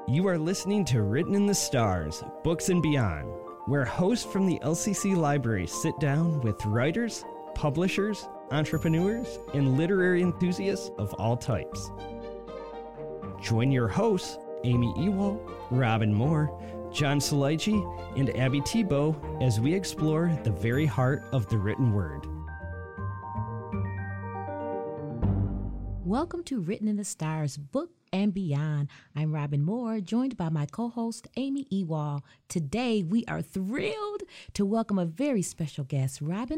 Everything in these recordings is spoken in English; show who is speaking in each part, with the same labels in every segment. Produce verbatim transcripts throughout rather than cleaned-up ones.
Speaker 1: You are listening to Written in the Stars, Books and Beyond, where hosts from the L C C Library sit down with writers, publishers, entrepreneurs, and literary enthusiasts of all types. Join your hosts, Amy Ewald, Robin Moore, John Solici, and Abby Tebow as we explore the very heart of the written word.
Speaker 2: Welcome to Written in the Stars, Book and Beyond. I'm Robin Moore, joined by my co-host, Amy Ewald. Today, we are thrilled to welcome a very special guest, Robin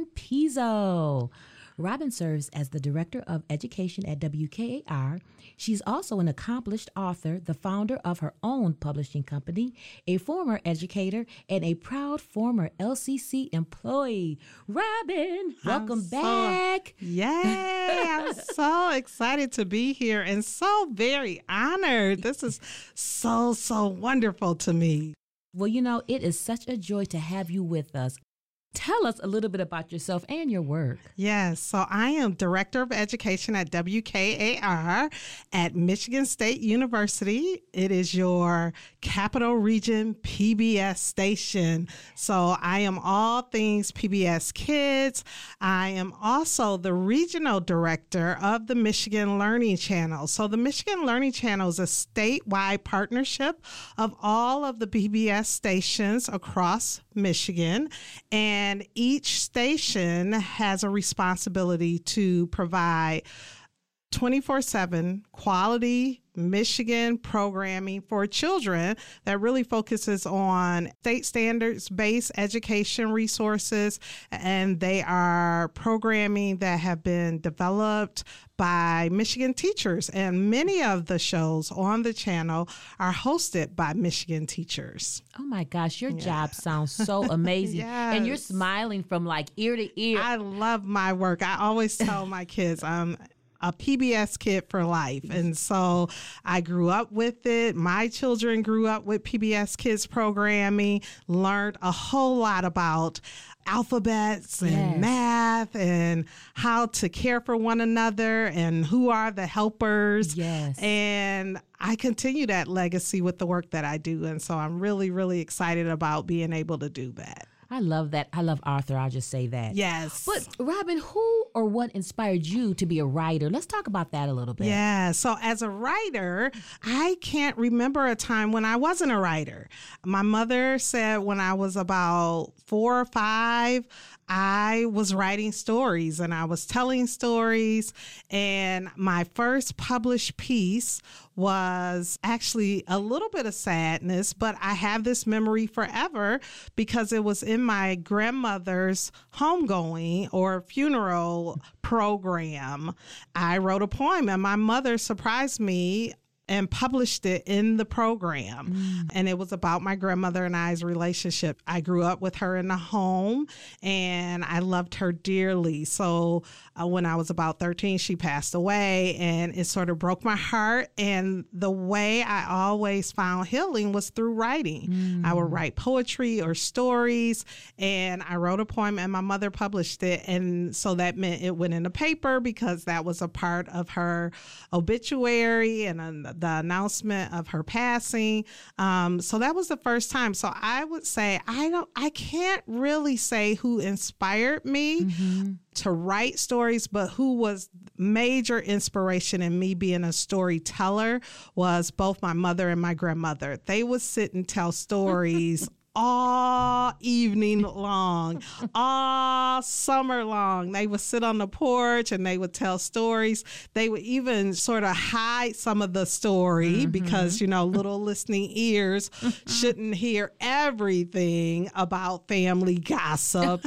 Speaker 2: Pizzo. Robin serves as the Director of Education at W K A R. She's also an accomplished author, the founder of her own publishing company, a former educator, and a proud former L C C employee. Robin, welcome
Speaker 3: I'm
Speaker 2: back.
Speaker 3: So, yay! I'm so excited to be here and so very honored. This is so, so wonderful to me.
Speaker 2: Well, you know, it is such a joy to have you with us. Tell us a little bit about yourself and your work.
Speaker 3: Yes, so I am Director of Education at W K A R at Michigan State University. It is your Capital Region P B S station. So I am all things P B S Kids. I am also the Regional Director of the Michigan Learning Channel. So the Michigan Learning Channel is a statewide partnership of all of the P B S stations across Michigan, and each station has a responsibility to provide twenty-four seven quality Michigan programming for children that really focuses on state standards-based education resources, and they are programming that have been developed by Michigan teachers, and many of the shows on the channel are hosted by Michigan teachers.
Speaker 2: Oh my gosh, your
Speaker 3: Yeah.
Speaker 2: job sounds so amazing.
Speaker 3: Yes.
Speaker 2: And you're smiling from like ear to ear.
Speaker 3: I love my work. I always tell my kids I'm a P B S kid for life. And so I grew up with it. My children grew up with P B S Kids programming, learned a whole lot about alphabets and
Speaker 2: Yes.
Speaker 3: math and how to care for one another and who are the helpers.
Speaker 2: Yes.
Speaker 3: And I continue that legacy with the work that I do. And so I'm really, really excited about being able to do that.
Speaker 2: I love that. I love Arthur. I'll just say that.
Speaker 3: Yes.
Speaker 2: But Robin, who or what inspired you to be a writer? Let's talk about that a little bit.
Speaker 3: Yeah. So as a writer, I can't remember a time when I wasn't a writer. My mother said when I was about four or five, I was writing stories and I was telling stories. And my first published piece was actually a little bit of sadness, but I have this memory forever because it was in my grandmother's homegoing or funeral program. I wrote a poem and my mother surprised me and published it in the program. Mm. And it was about my grandmother and I's relationship. I grew up with her in the home and I loved her dearly. So uh, when I was about thirteen, she passed away and it sort of broke my heart. And the way I always found healing was through writing. Mm. I would write poetry or stories, and I wrote a poem and my mother published it. And so that meant it went in the paper because that was a part of her obituary and uh, the announcement of her passing. Um, so that was the first time. So I would say I don't, I can't really say who inspired me mm-hmm. to write stories, but who was major inspiration in me being a storyteller was both my mother and my grandmother. They would sit and tell stories all evening long, all summer long. They would sit on the porch and they would tell stories. They would even sort of hide some of the story mm-hmm. because, you know, little listening ears shouldn't hear everything about family gossip.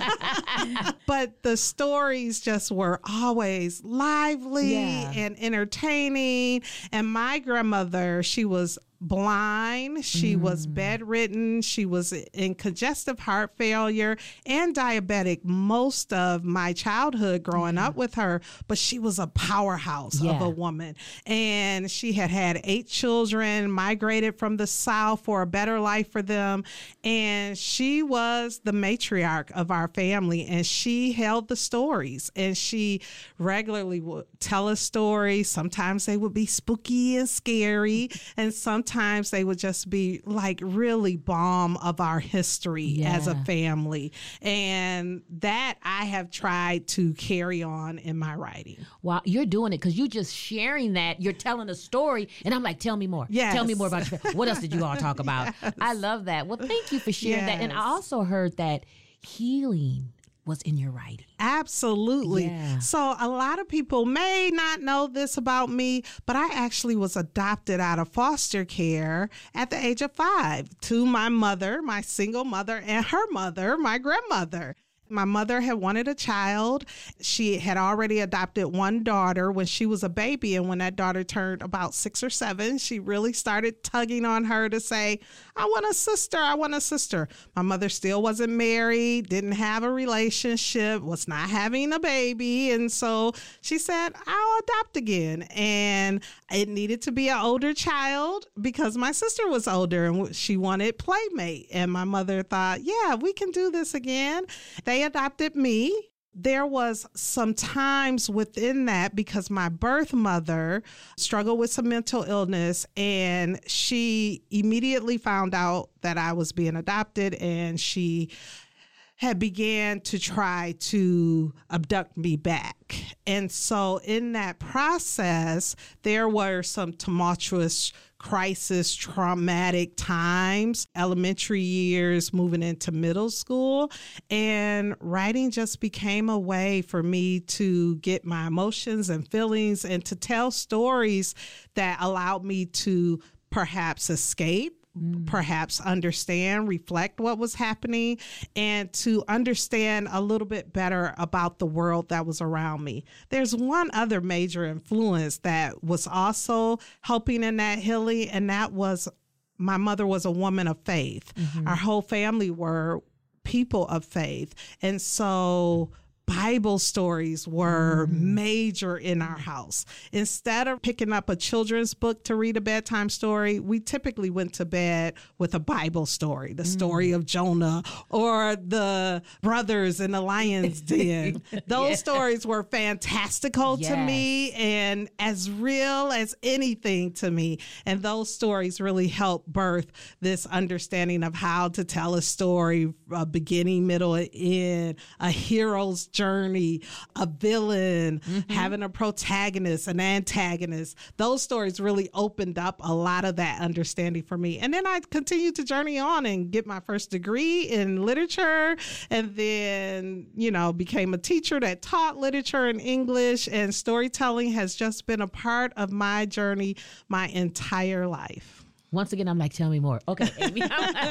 Speaker 3: But the stories just were always lively yeah. and entertaining. And my grandmother, she was blind. She mm. was bedridden. She was in congestive heart failure and diabetic most of my childhood growing mm. up with her, but she was a powerhouse yeah. of a woman. And she had had eight children, migrated from the South for a better life for them. And she was the matriarch of our family, and she held the stories, and she regularly would tell us stories. Sometimes they would be spooky and scary, and sometimes sometimes they would just be like really balm of our history
Speaker 2: Yeah.
Speaker 3: as a family. And that I have tried to carry on in my writing.
Speaker 2: Wow, you're doing it because you're just sharing that. You're telling a story, and I'm like, tell me more.
Speaker 3: Yes.
Speaker 2: Tell me more about your What else did you all talk about?
Speaker 3: Yes.
Speaker 2: I love that. Well, thank you for sharing that. And I
Speaker 3: Yes.
Speaker 2: also heard that healing was in your writing.
Speaker 3: Absolutely.
Speaker 2: Yeah.
Speaker 3: So a lot of people may not know this about me, but I actually was adopted out of foster care at the age of five to my mother, my single mother, and her mother, my grandmother. My mother had wanted a child. She had already adopted one daughter when she was a baby. And when that daughter turned about six or seven, she really started tugging on her to say, I want a sister. I want a sister. My mother still wasn't married, didn't have a relationship, was not having a baby. And so she said, I'll adopt again. And it needed to be an older child because my sister was older and she wanted playmate. And my mother thought, yeah, we can do this again. They adopted me. There was some times within that because my birth mother struggled with some mental illness and she immediately found out that I was being adopted and she had began to try to abduct me back. And so in that process, there were some tumultuous crisis, traumatic times, elementary years, moving into middle school. And writing just became a way for me to get my emotions and feelings and to tell stories that allowed me to perhaps escape, Mm. perhaps understand, reflect what was happening, and to understand a little bit better about the world that was around me. There's one other major influence that was also helping in that healing, and that was my mother was a woman of faith. Mm-hmm. Our whole family were people of faith. And so Bible stories were mm. major in our house. Instead of picking up a children's book to read a bedtime story, we typically went to bed with a Bible story, the mm. story of Jonah or the brothers in the lion's den. Those yeah. stories were fantastical yes. to me and as real as anything to me. And those stories really helped birth this understanding of how to tell a story, a beginning, middle, and end, a hero's journey, a villain, mm-hmm. having a protagonist, an antagonist. Those stories really opened up a lot of that understanding for me. And then I continued to journey on and get my first degree in literature, and then, you know, became a teacher that taught literature and English, and storytelling has just been a part of my journey my entire life.
Speaker 2: Once again, I'm like, tell me more. Okay, Amy.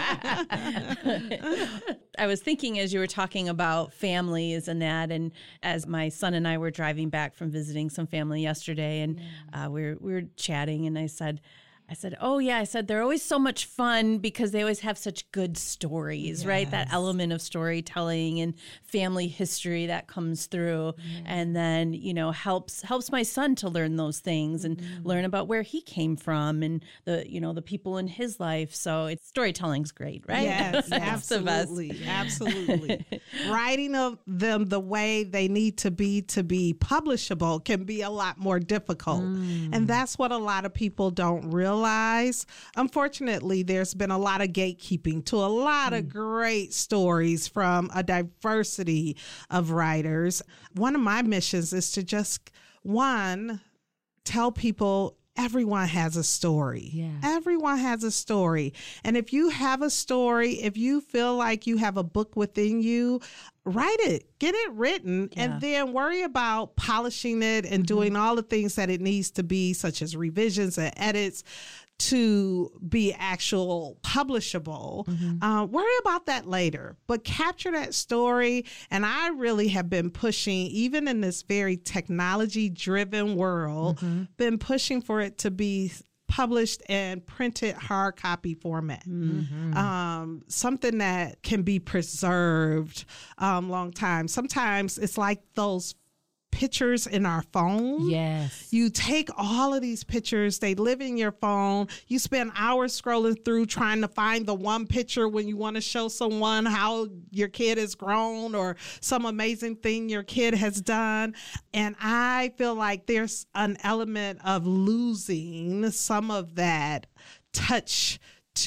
Speaker 4: I was thinking as you were talking about families and that, and as my son and I were driving back from visiting some family yesterday, and yeah. uh, we were we were chatting, and I said, I said, oh, yeah, I said, they're always so much fun because they always have such good stories, yes. right? That element of storytelling and family history that comes through yeah. and then, you know, helps helps my son to learn those things and mm-hmm. learn about where he came from and the, you know, the people in his life. So it's storytelling's great, right?
Speaker 3: Yes, absolutely. Absolutely. Writing of them the way they need to be to be publishable can be a lot more difficult. Mm. And that's what a lot of people don't realize. Unfortunately, there's been a lot of gatekeeping to a lot mm. of great stories from a diversity of writers. One of my missions is to just, one, tell people everyone has a story. Yeah. Everyone has a story. And if you have a story, if you feel like you have a book within you, write it, get it written, yeah. and then worry about polishing it and mm-hmm. doing all the things that it needs to be, such as revisions and edits, to be actual publishable. Mm-hmm. Uh, worry about that later, but capture that story. And I really have been pushing, even in this very technology-driven world, mm-hmm. been pushing for it to be published and printed hard copy format. Mm-hmm. Um, something that can be preserved um, long time. Sometimes it's like those pictures in our phone.
Speaker 2: Yes.
Speaker 3: You take all of these pictures, they live in your phone. You spend hours scrolling through trying to find the one picture when you want to show someone how your kid has grown or some amazing thing your kid has done. And I feel like there's an element of losing some of that touch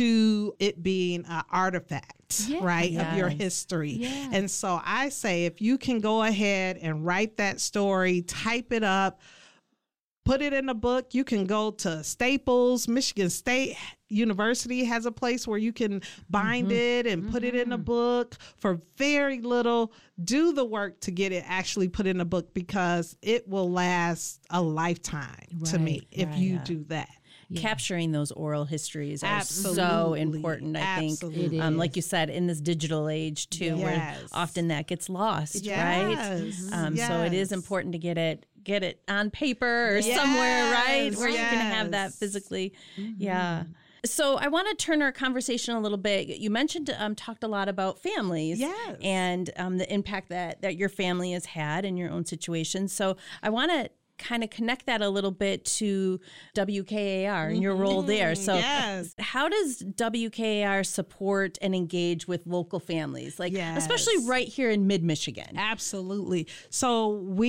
Speaker 3: to it being an artifact,
Speaker 2: Yeah.
Speaker 3: right,
Speaker 4: Yes.
Speaker 3: of your history.
Speaker 2: Yeah.
Speaker 3: And so I say, if you can go ahead and write that story, type it up, put it in a book. You can go to Staples, Michigan State University has a place where you can bind
Speaker 2: Mm-hmm.
Speaker 3: it and put it in a book for very little. Do the work to get it actually put in a book, because it will last a lifetime to me
Speaker 2: Right,
Speaker 3: if
Speaker 2: right.
Speaker 3: you
Speaker 2: Yeah.
Speaker 3: do that.
Speaker 4: Capturing those oral histories are so
Speaker 3: Absolutely.
Speaker 4: important, I think.
Speaker 3: Absolutely.
Speaker 2: It
Speaker 4: Um,
Speaker 2: is.
Speaker 4: like you said, in this digital age, too, where
Speaker 3: Yes.
Speaker 4: often that gets lost,
Speaker 3: Yes.
Speaker 4: right? Um, So it is
Speaker 3: Yes.
Speaker 4: important to get it get it on paper or
Speaker 3: Yes.
Speaker 4: somewhere, right? Where you can have that
Speaker 3: Yes.
Speaker 4: physically. Yeah. So I want to turn our conversation a little bit. You mentioned, um, talked a lot about families,
Speaker 3: Yes.
Speaker 4: and um, the impact that that your family has had in your own situation. So I want to kind of connect that a little bit to W K A R and your role there. So
Speaker 3: Yes.
Speaker 4: how does W K A R support and engage with local families, like
Speaker 3: Yes.
Speaker 4: especially right here in mid-Michigan?
Speaker 3: Absolutely. So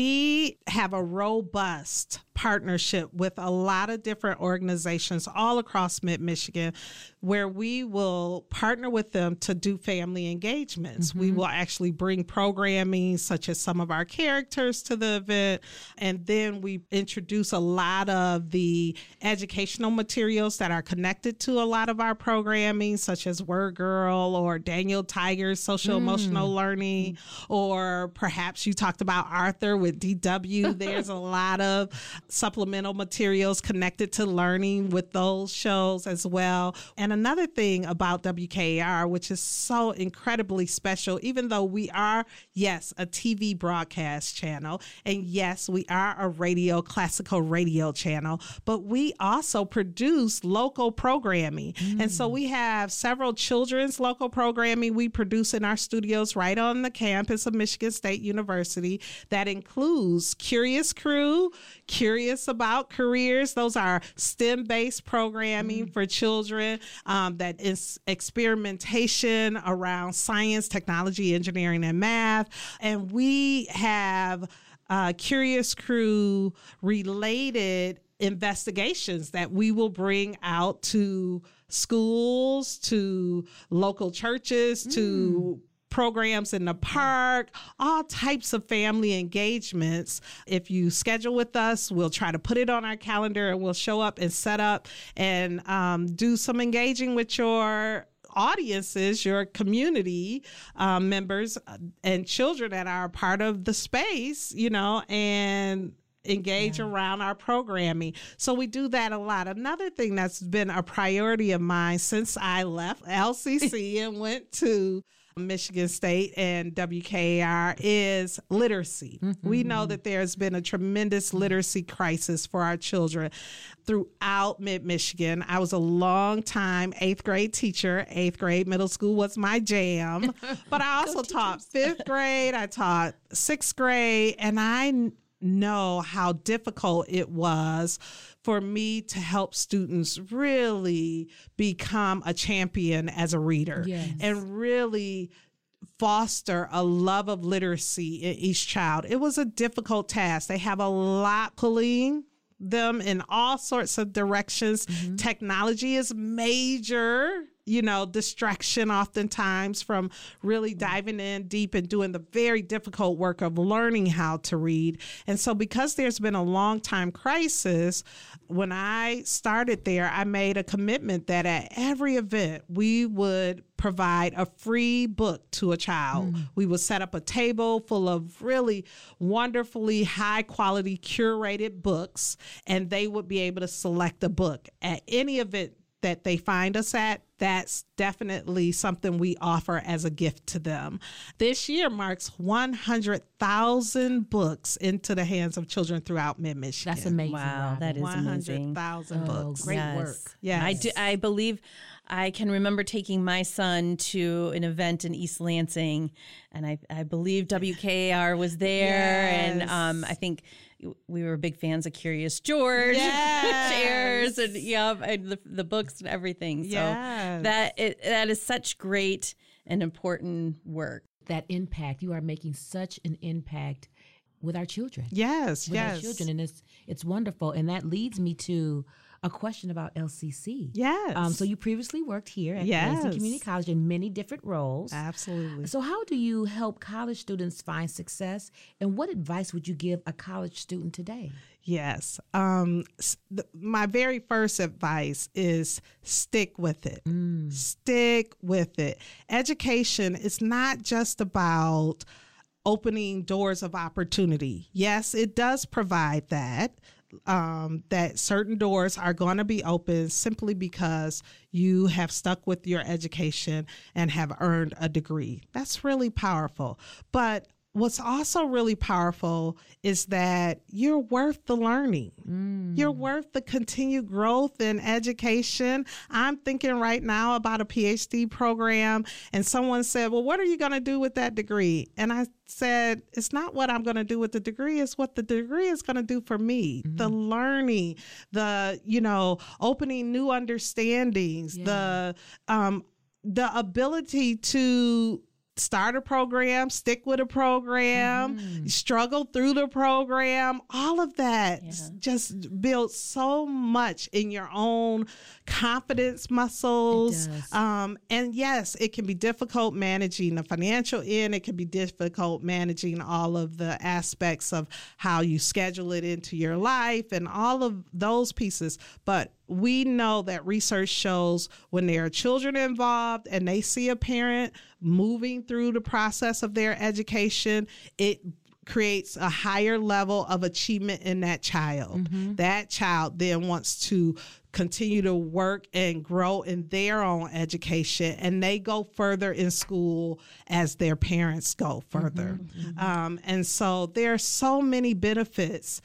Speaker 3: we have a robust partnership with a lot of different organizations all across mid-Michigan, where we will partner with them to do family engagements.
Speaker 2: Mm-hmm.
Speaker 3: We will actually bring programming such as some of our characters to the event, and then we introduce a lot of the educational materials that are connected to a lot of our programming, such as Word Girl or Daniel Tiger's social emotional
Speaker 2: Mm.
Speaker 3: learning, or perhaps you talked about Arthur with D W. There's a lot of supplemental materials connected to learning with those shows as well. And another thing about W K A R, which is so incredibly special, even though we are, yes, a T V broadcast channel, and yes, we are a radio, classical radio channel, but we also produce local programming. And so we have several children's local programming we produce in our studios right on the campus of Michigan State University that includes Curious Crew, Curious About Careers. Those are STEM-based programming for children um, that is experimentation around science, technology, engineering, and math. And we have uh, Curious Crew related investigations that we will bring out to schools, to local churches, to programs in the park, all types of family engagements. If you schedule with us, we'll try to put it on our calendar, and we'll show up and set up and um, do some engaging with your audiences, your community um, members and children that are part of the space, you know, and engage yeah. around our programming. So we do that a lot. Another thing that's been a priority of mine since I left L C C and went to Michigan State and W K A R is literacy. Mm-hmm. We know that there's been a tremendous literacy crisis for our children throughout mid-Michigan. I was a long time eighth grade teacher. Eighth grade middle school was my jam. But I also taught fifth grade. I taught sixth grade. And I know how difficult it was for me to help students really become a champion as a reader
Speaker 2: yes.
Speaker 3: and really foster a love of literacy in each child. It was a difficult task. They have a lot pulling them in all sorts of directions. Mm-hmm. Technology is major, you know, distraction oftentimes from really diving in deep and doing the very difficult work of learning how to read. And so because there's been a long time crisis, when I started there, I made a commitment that at every event we would provide a free book to a child. Mm. We would set up a table full of really wonderfully high quality curated books, and they would be able to select a book at any event that they find us at. That's definitely something we offer as a gift to them. This year marks one hundred thousand books into the hands of children throughout mid-Michigan.
Speaker 2: That's amazing.
Speaker 4: Wow,
Speaker 2: Robin.
Speaker 4: that is amazing.
Speaker 3: one hundred thousand
Speaker 2: oh,
Speaker 3: books.
Speaker 2: Great
Speaker 4: yes.
Speaker 2: work.
Speaker 3: Yes.
Speaker 4: I, do, I believe I can remember taking my son to an event in East Lansing, and I, I believe W K A R was there,
Speaker 3: Yes.
Speaker 4: and um, I think we were big fans of Curious George,
Speaker 3: Yes.
Speaker 4: chairs, and yeah, and the, the books and everything. So
Speaker 3: Yes.
Speaker 4: that it, that is such great and important work.
Speaker 2: That impact, you are making such an impact with our children.
Speaker 3: Yes,
Speaker 2: with
Speaker 3: yes.
Speaker 2: our children, and it's it's wonderful. And that leads me to a question about L C C.
Speaker 3: Yes.
Speaker 2: Um, so you previously worked here at
Speaker 3: Yes.
Speaker 2: Lansing Community College in many different roles.
Speaker 3: Absolutely.
Speaker 2: So how do you help college students find success, and what advice would you give a college student today?
Speaker 3: Yes. Um, s- th- my very first advice is stick with it.
Speaker 2: Mm.
Speaker 3: Stick with it. Education is not just about opening doors of opportunity. Yes, it does provide that. Um, that certain doors are going to be open simply because you have stuck with your education and have earned a degree. That's really powerful. But what's also really powerful is that you're worth the learning. Mm. You're worth the continued growth in education. I'm thinking right now about a P H D program, and someone said, well, what are you going to do with that degree? And I said, it's not what I'm going to do with the degree, it's what the degree is going to do for me. Mm-hmm. The learning, the, you know, opening new understandings, yeah. the um, the ability to start a program, stick with a program, mm-hmm. struggle through the program, all of that yeah. just builds so much in your own confidence muscles. Um, and yes, it can be difficult managing the financial end. It can be difficult managing all of the aspects of how you schedule it into your life and all of those pieces. But we know that research shows when there are children involved and they see a parent moving through the process of their education, it creates a higher level of achievement in that child. Mm-hmm. That child then wants to continue to work and grow in their own education, and they go further in school as their parents go further. Mm-hmm. Um, and so there are so many benefits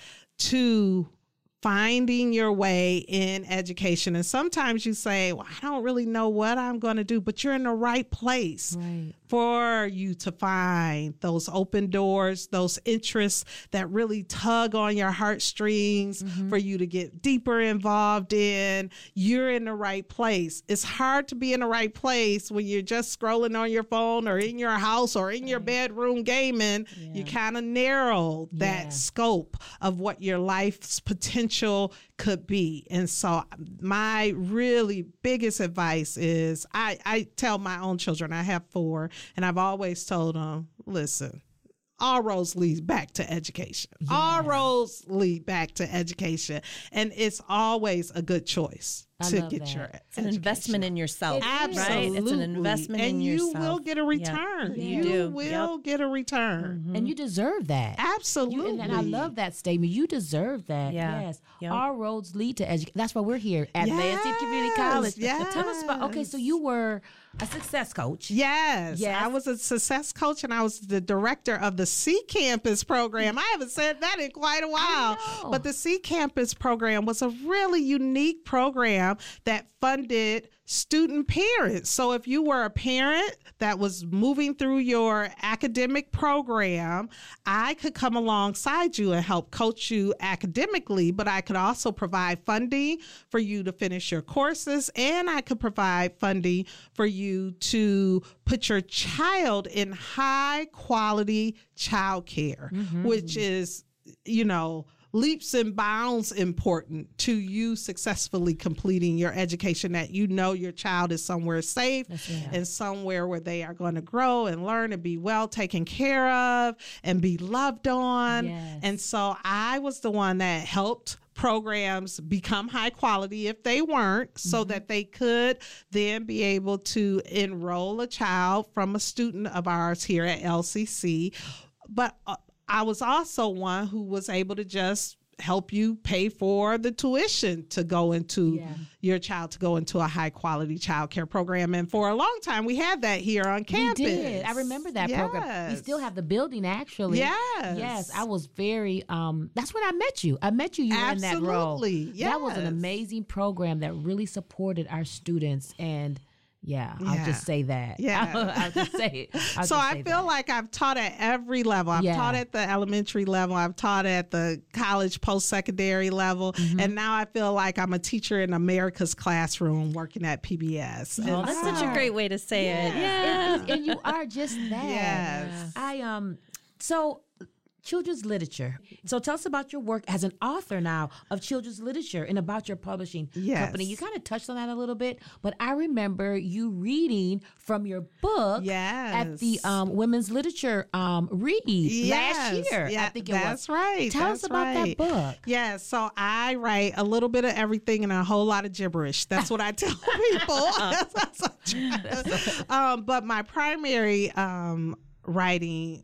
Speaker 3: to finding your way in education. And sometimes you say, well, I don't really know what I'm going to do, but you're in the right place right. for you to find those open doors, those interests that really tug on your heartstrings mm-hmm. for you to get deeper involved in. You're in the right place. It's hard to be in the right place when you're just scrolling on your phone or in your house or in right. your bedroom gaming. Yeah. You kind of narrow that yeah. scope of what your life's potential could be. And so my really biggest advice is I, I tell my own children, I have four, and I've always told them, listen, all roads lead back to education. Yeah. All roads lead back to education. And it's always a good choice
Speaker 2: I
Speaker 3: to
Speaker 2: love
Speaker 3: get
Speaker 2: that.
Speaker 3: your
Speaker 4: It's
Speaker 3: education.
Speaker 4: an investment in yourself.
Speaker 2: It
Speaker 3: Absolutely.
Speaker 4: Right? It's an investment
Speaker 3: and
Speaker 4: in yourself.
Speaker 3: And you will get a return.
Speaker 2: Yep.
Speaker 3: You
Speaker 2: You
Speaker 4: do.
Speaker 3: will
Speaker 4: Yep.
Speaker 3: get a return.
Speaker 2: Mm-hmm. And you deserve that.
Speaker 3: Absolutely.
Speaker 2: You, and, and I love that statement. You deserve that.
Speaker 4: Yeah.
Speaker 2: Yes.
Speaker 4: Yep.
Speaker 2: All roads lead to education. That's why we're here at
Speaker 3: Yes.
Speaker 2: Lansing Community College.
Speaker 3: Yes.
Speaker 2: Tell us about, okay, so you were a success coach.
Speaker 3: Yes,
Speaker 2: Yes.
Speaker 3: I was a success coach, and I was the director of the C Campus program. I haven't said that in quite a while, but the C Campus program was a really unique program that funded student parents. So if you were a parent that was moving through your academic program, I could come alongside you and help coach you academically, but I could also provide funding for you to finish your courses, and I could provide funding for you to put your child in high quality childcare, mm-hmm. which is, you know, leaps and bounds important to you successfully completing your education, that you know your child is somewhere safe right. and somewhere where they are going to grow and learn and be well taken care of and be loved on. Yes. And so I was the one that helped programs become high quality if they weren't, so mm-hmm. that they could then be able to enroll a child from a student of ours here at L C C. But uh, I was also one who was able to just help you pay for the tuition to go into yeah. your child to go into a high quality child care program. And for a long time, we had that here on campus.
Speaker 2: We did. I remember that
Speaker 3: yes.
Speaker 2: program. We still have the building, actually.
Speaker 3: Yes.
Speaker 2: Yes. I was very, um, that's when I met you. I met you, you were in that role.
Speaker 3: Absolutely. Yes.
Speaker 2: That was an amazing program that really supported our students. And Yeah,
Speaker 3: yeah,
Speaker 2: I'll just say that.
Speaker 3: Yeah.
Speaker 2: I'll, I'll just say it. I'll
Speaker 3: so
Speaker 2: just
Speaker 3: I
Speaker 2: say
Speaker 3: feel
Speaker 2: that.
Speaker 3: like I've taught at every level. I've
Speaker 2: Yeah.
Speaker 3: taught at the elementary level. I've taught at the college post-secondary level.
Speaker 2: Mm-hmm.
Speaker 3: And now I feel like I'm a teacher in America's classroom working at P B S.
Speaker 4: Oh,
Speaker 3: And
Speaker 4: that's
Speaker 3: so-
Speaker 4: such a great way to say
Speaker 3: Yeah.
Speaker 4: it. Yeah.
Speaker 2: And, and you are just that.
Speaker 3: Yes.
Speaker 2: I um. So children's literature. So tell us about your work as an author now of children's literature and about your publishing
Speaker 3: Yes.
Speaker 2: company. You kind of touched on that a little bit, but I remember you reading from your book
Speaker 3: Yes.
Speaker 2: at the um, Women's Literature um, read last
Speaker 3: Yes.
Speaker 2: year.
Speaker 3: Yeah,
Speaker 2: I think it
Speaker 3: that's
Speaker 2: was.
Speaker 3: right.
Speaker 2: Tell
Speaker 3: That's
Speaker 2: us about
Speaker 3: right.
Speaker 2: that book.
Speaker 3: Yeah, so I write a little bit of everything and a whole lot of gibberish. That's what I tell people. um, but my primary um, writing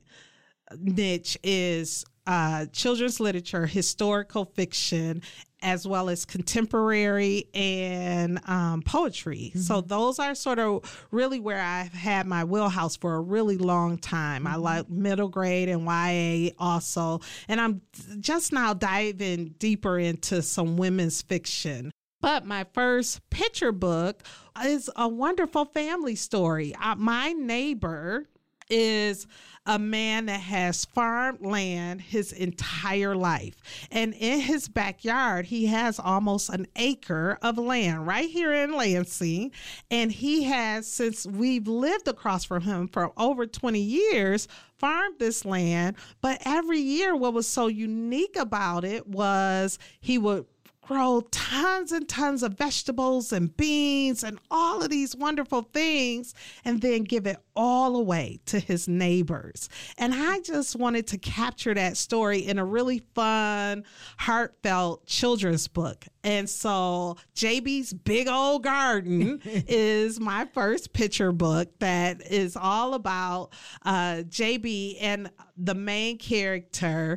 Speaker 3: niche is uh, children's literature, historical fiction, as well as contemporary and um, poetry. Mm-hmm. So those are sort of really where I've had my wheelhouse for a really long time. Mm-hmm. I like middle grade and Y A also. And I'm just now diving deeper into some women's fiction. But my first picture book is a wonderful family story. Uh, my neighbor is a man that has farmed land his entire life. And in his backyard, he has almost an acre of land right here in Lansing. And he has, since we've lived across from him for over twenty years, farmed this land. But every year, what was so unique about it was he would grow tons and tons of vegetables and beans and all of these wonderful things and then give it all away to his neighbors. And I just wanted to capture that story in a really fun, heartfelt children's book. And so J B's Big Old Garden is my first picture book that is all about uh, J B and the main character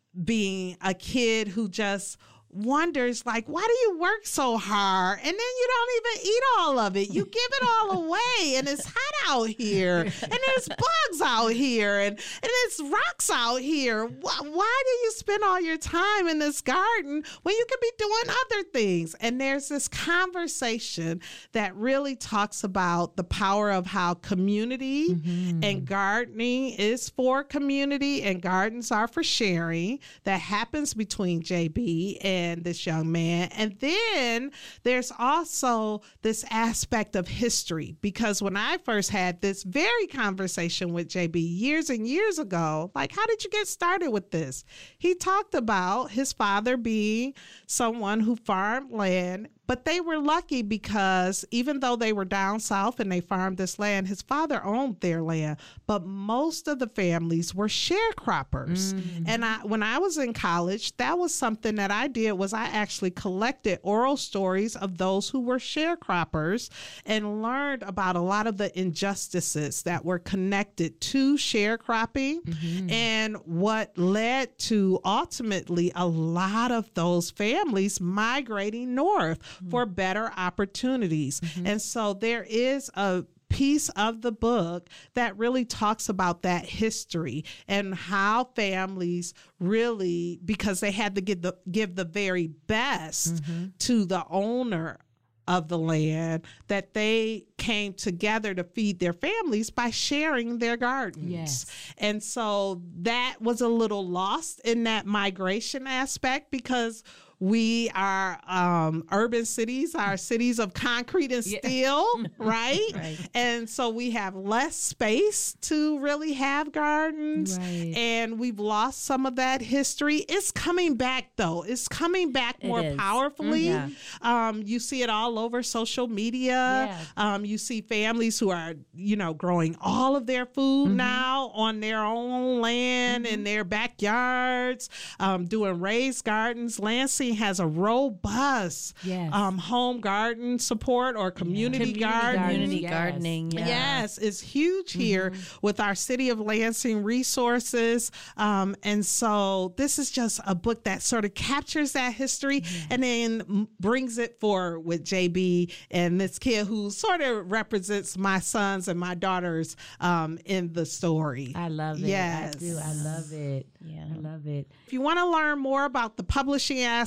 Speaker 3: being a kid who just wonders, like, why do you work so hard and then you don't even eat all of it? You give it all away, and it's hot out here, and there's bugs out here, and, and it's rocks out here. Why, why do you spend all your time in this garden when you could be doing other things? And there's this conversation that really talks about the power of how community mm-hmm. and gardening is for community and gardens are for sharing. That happens between J B and And this young man. And then there's also this aspect of history, because when I first had this very conversation with J B years and years ago, like, how did you get started with this? He talked about his father being someone who farmed land, but they were lucky because even though they were down south and they farmed this land, his father owned their land, but most of the families were sharecroppers. Mm-hmm. And I, when I was in college, that was something that I did, was I actually collected oral stories of those who were sharecroppers and learned about a lot of the injustices that were connected to sharecropping mm-hmm. and what led to ultimately a lot of those families migrating north mm-hmm. for better opportunities. Mm-hmm. And so there is a piece of the book that really talks about that history and how families really, because they had to give the, give the very best mm-hmm. to the owner of the land, that they came together to feed their families by sharing their gardens.
Speaker 2: Yes.
Speaker 3: And so that was a little lost in that migration aspect, because we are um, urban cities, our cities of concrete and steel, yeah. right?
Speaker 2: right?
Speaker 3: And so we have less space to really have gardens,
Speaker 2: right.
Speaker 3: and we've lost some of that history. It's coming back, though. It's coming back
Speaker 2: it
Speaker 3: more
Speaker 2: is.
Speaker 3: powerfully.
Speaker 2: Mm-hmm.
Speaker 3: Um, you see it all over social media.
Speaker 2: Yeah.
Speaker 3: Um, you see families who are, you know, growing all of their food mm-hmm. now on their own land mm-hmm. in their backyards, um, doing raised gardens. Lansing has a robust
Speaker 2: yes.
Speaker 3: um, home garden support or community,
Speaker 2: yeah. community
Speaker 3: garden.
Speaker 4: Community
Speaker 2: yes.
Speaker 4: gardening. Yeah.
Speaker 3: Yes, it's huge here mm-hmm. with our City of Lansing resources. Um, and so this is just a book that sort of captures that history mm-hmm. and then brings it forward with J B and this kid who sort of represents my sons and my daughters um, in the story.
Speaker 2: I love it.
Speaker 3: Yes.
Speaker 2: I do. I love it.
Speaker 4: Yeah.
Speaker 2: I love it.
Speaker 3: If you want to learn more about the publishing aspect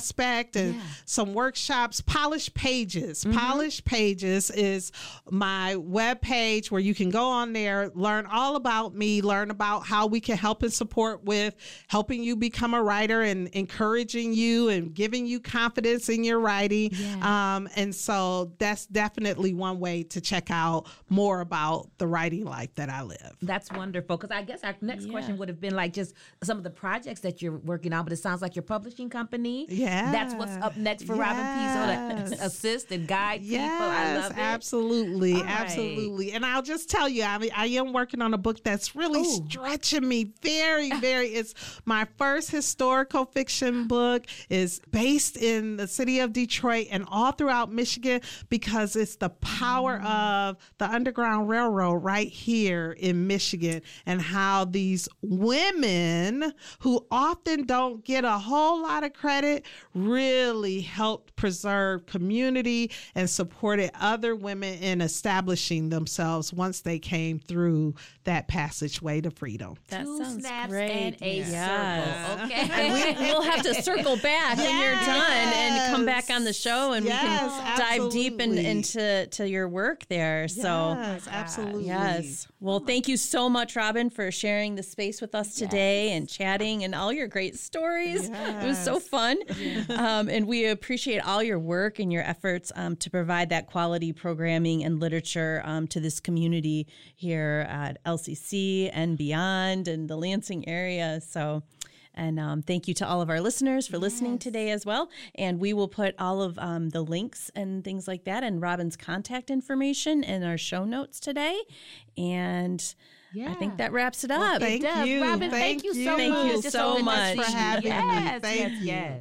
Speaker 3: aspect and yeah. some workshops. Polished Pages. Mm-hmm. Polished Pages is my webpage where you can go on there, learn all about me, learn about how we can help and support with helping you become a writer and encouraging you and giving you confidence in your writing. Yeah. Um, and so that's definitely one way to check out more about the writing life that I live.
Speaker 2: That's wonderful. Because I guess our next yeah. question would have been like just some of the projects that you're working on, but it sounds like your publishing company.
Speaker 3: Yeah.
Speaker 2: That's what's up next for yes. Robin Pizzo to assist and guide
Speaker 3: yes,
Speaker 2: people. I love it.
Speaker 3: Absolutely.
Speaker 2: All right.
Speaker 3: Absolutely. And I'll just tell you, I mean, I am working on a book that's really Ooh. stretching me very, very. It's my first historical fiction book. Is based in the city of Detroit and all throughout Michigan because it's the power mm. of the Underground Railroad right here in Michigan and how these women who often don't get a whole lot of credit really helped preserve community and supported other women in establishing themselves once they came through that passageway to freedom.
Speaker 4: That
Speaker 2: Two
Speaker 4: sounds
Speaker 2: snaps
Speaker 4: great.
Speaker 2: And a
Speaker 4: yes.
Speaker 2: circle. Okay.
Speaker 4: And we, we'll have to circle back yes. when you're done and come back on the show and
Speaker 3: yes,
Speaker 4: we can
Speaker 3: absolutely.
Speaker 4: dive deep in, into to your work there.
Speaker 3: Yes,
Speaker 4: so
Speaker 3: absolutely.
Speaker 4: Yes. Well, thank you so much, Robin, for sharing the space with us today yes. and chatting and all your great stories. Yes. It was so fun. Yes. Um, and we appreciate all your work and your efforts um, to provide that quality programming and literature um, to this community here at L C C and beyond and the Lansing area. So, and um, thank you to all of our listeners for yes. listening today as well. And we will put all of um, the links and things like that and Robin's contact information in our show notes today. And yeah. I think that wraps it up.
Speaker 3: Well, thank
Speaker 2: it
Speaker 3: you.
Speaker 2: Robin, thank, thank you so
Speaker 4: thank
Speaker 2: much.
Speaker 4: You so, so much
Speaker 3: for having
Speaker 2: yes,
Speaker 3: me. Thank
Speaker 2: yes,
Speaker 3: you.
Speaker 2: Yes.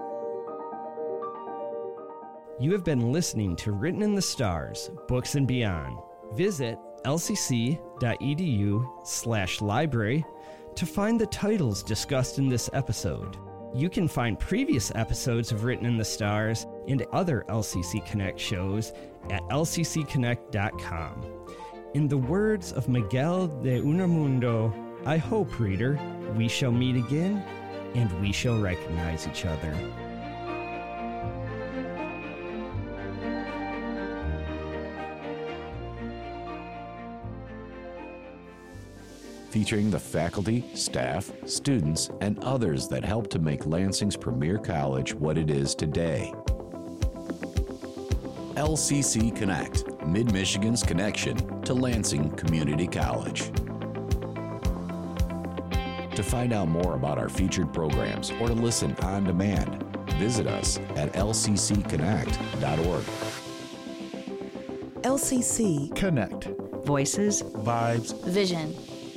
Speaker 1: You have been listening to Written in the Stars, Books and Beyond. Visit lcc.edu slash library to find the titles discussed in this episode. You can find previous episodes of Written in the Stars and other L C C Connect shows at l c c connect dot com. In the words of Miguel de Unamundo, I hope, reader, we shall meet again and we shall recognize each other.
Speaker 5: Featuring the faculty, staff, students, and others that help to make Lansing's premier college what it is today. L C C Connect, Mid-Michigan's connection to Lansing Community College. To find out more about our featured programs or to listen on demand, visit us at l c c connect dot org.
Speaker 6: L C C
Speaker 7: Connect.
Speaker 6: Voices,
Speaker 7: vibes,
Speaker 6: vision.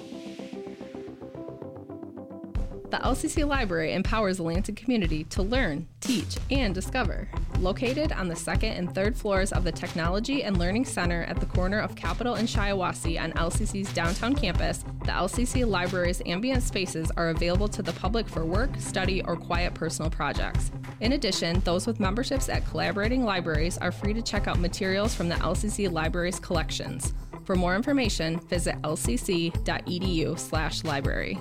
Speaker 8: The L C C Library empowers the Lansing community to learn, teach, and discover. Located on the second and third floors of the Technology and Learning Center at the corner of Capitol and Shiawassee on L C C's downtown campus, the L C C Library's ambient spaces are available to the public for work, study, or quiet personal projects. In addition, those with memberships at collaborating libraries are free to check out materials from the L C C Library's collections. For more information, visit l c c dot e d u slash library.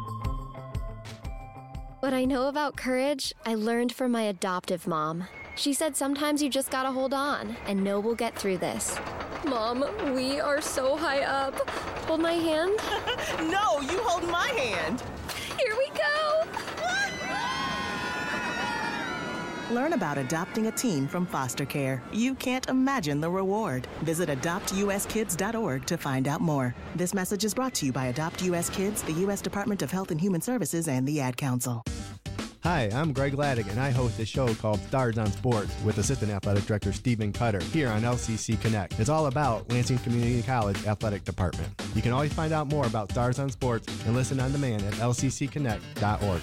Speaker 9: What I know about courage, I learned from my adoptive mom. She said sometimes you just gotta hold on and know we'll get through this. Mom, we are so high up. Hold my hand.
Speaker 10: No, you hold my hand.
Speaker 9: Here we go.
Speaker 6: Learn about adopting a teen from foster care. You can't imagine the reward. Visit adopt u s kids dot org to find out more. This message is brought to you by Adopt U S Kids, the U S Department of Health and Human Services, and the Ad Council.
Speaker 11: Hi, I'm Greg Laddick, and I host a show called Stars on Sports with Assistant Athletic Director Stephen Cutter here on L C C Connect. It's all about Lansing Community College Athletic Department. You can always find out more about Stars on Sports and listen on demand at l c c connect dot org.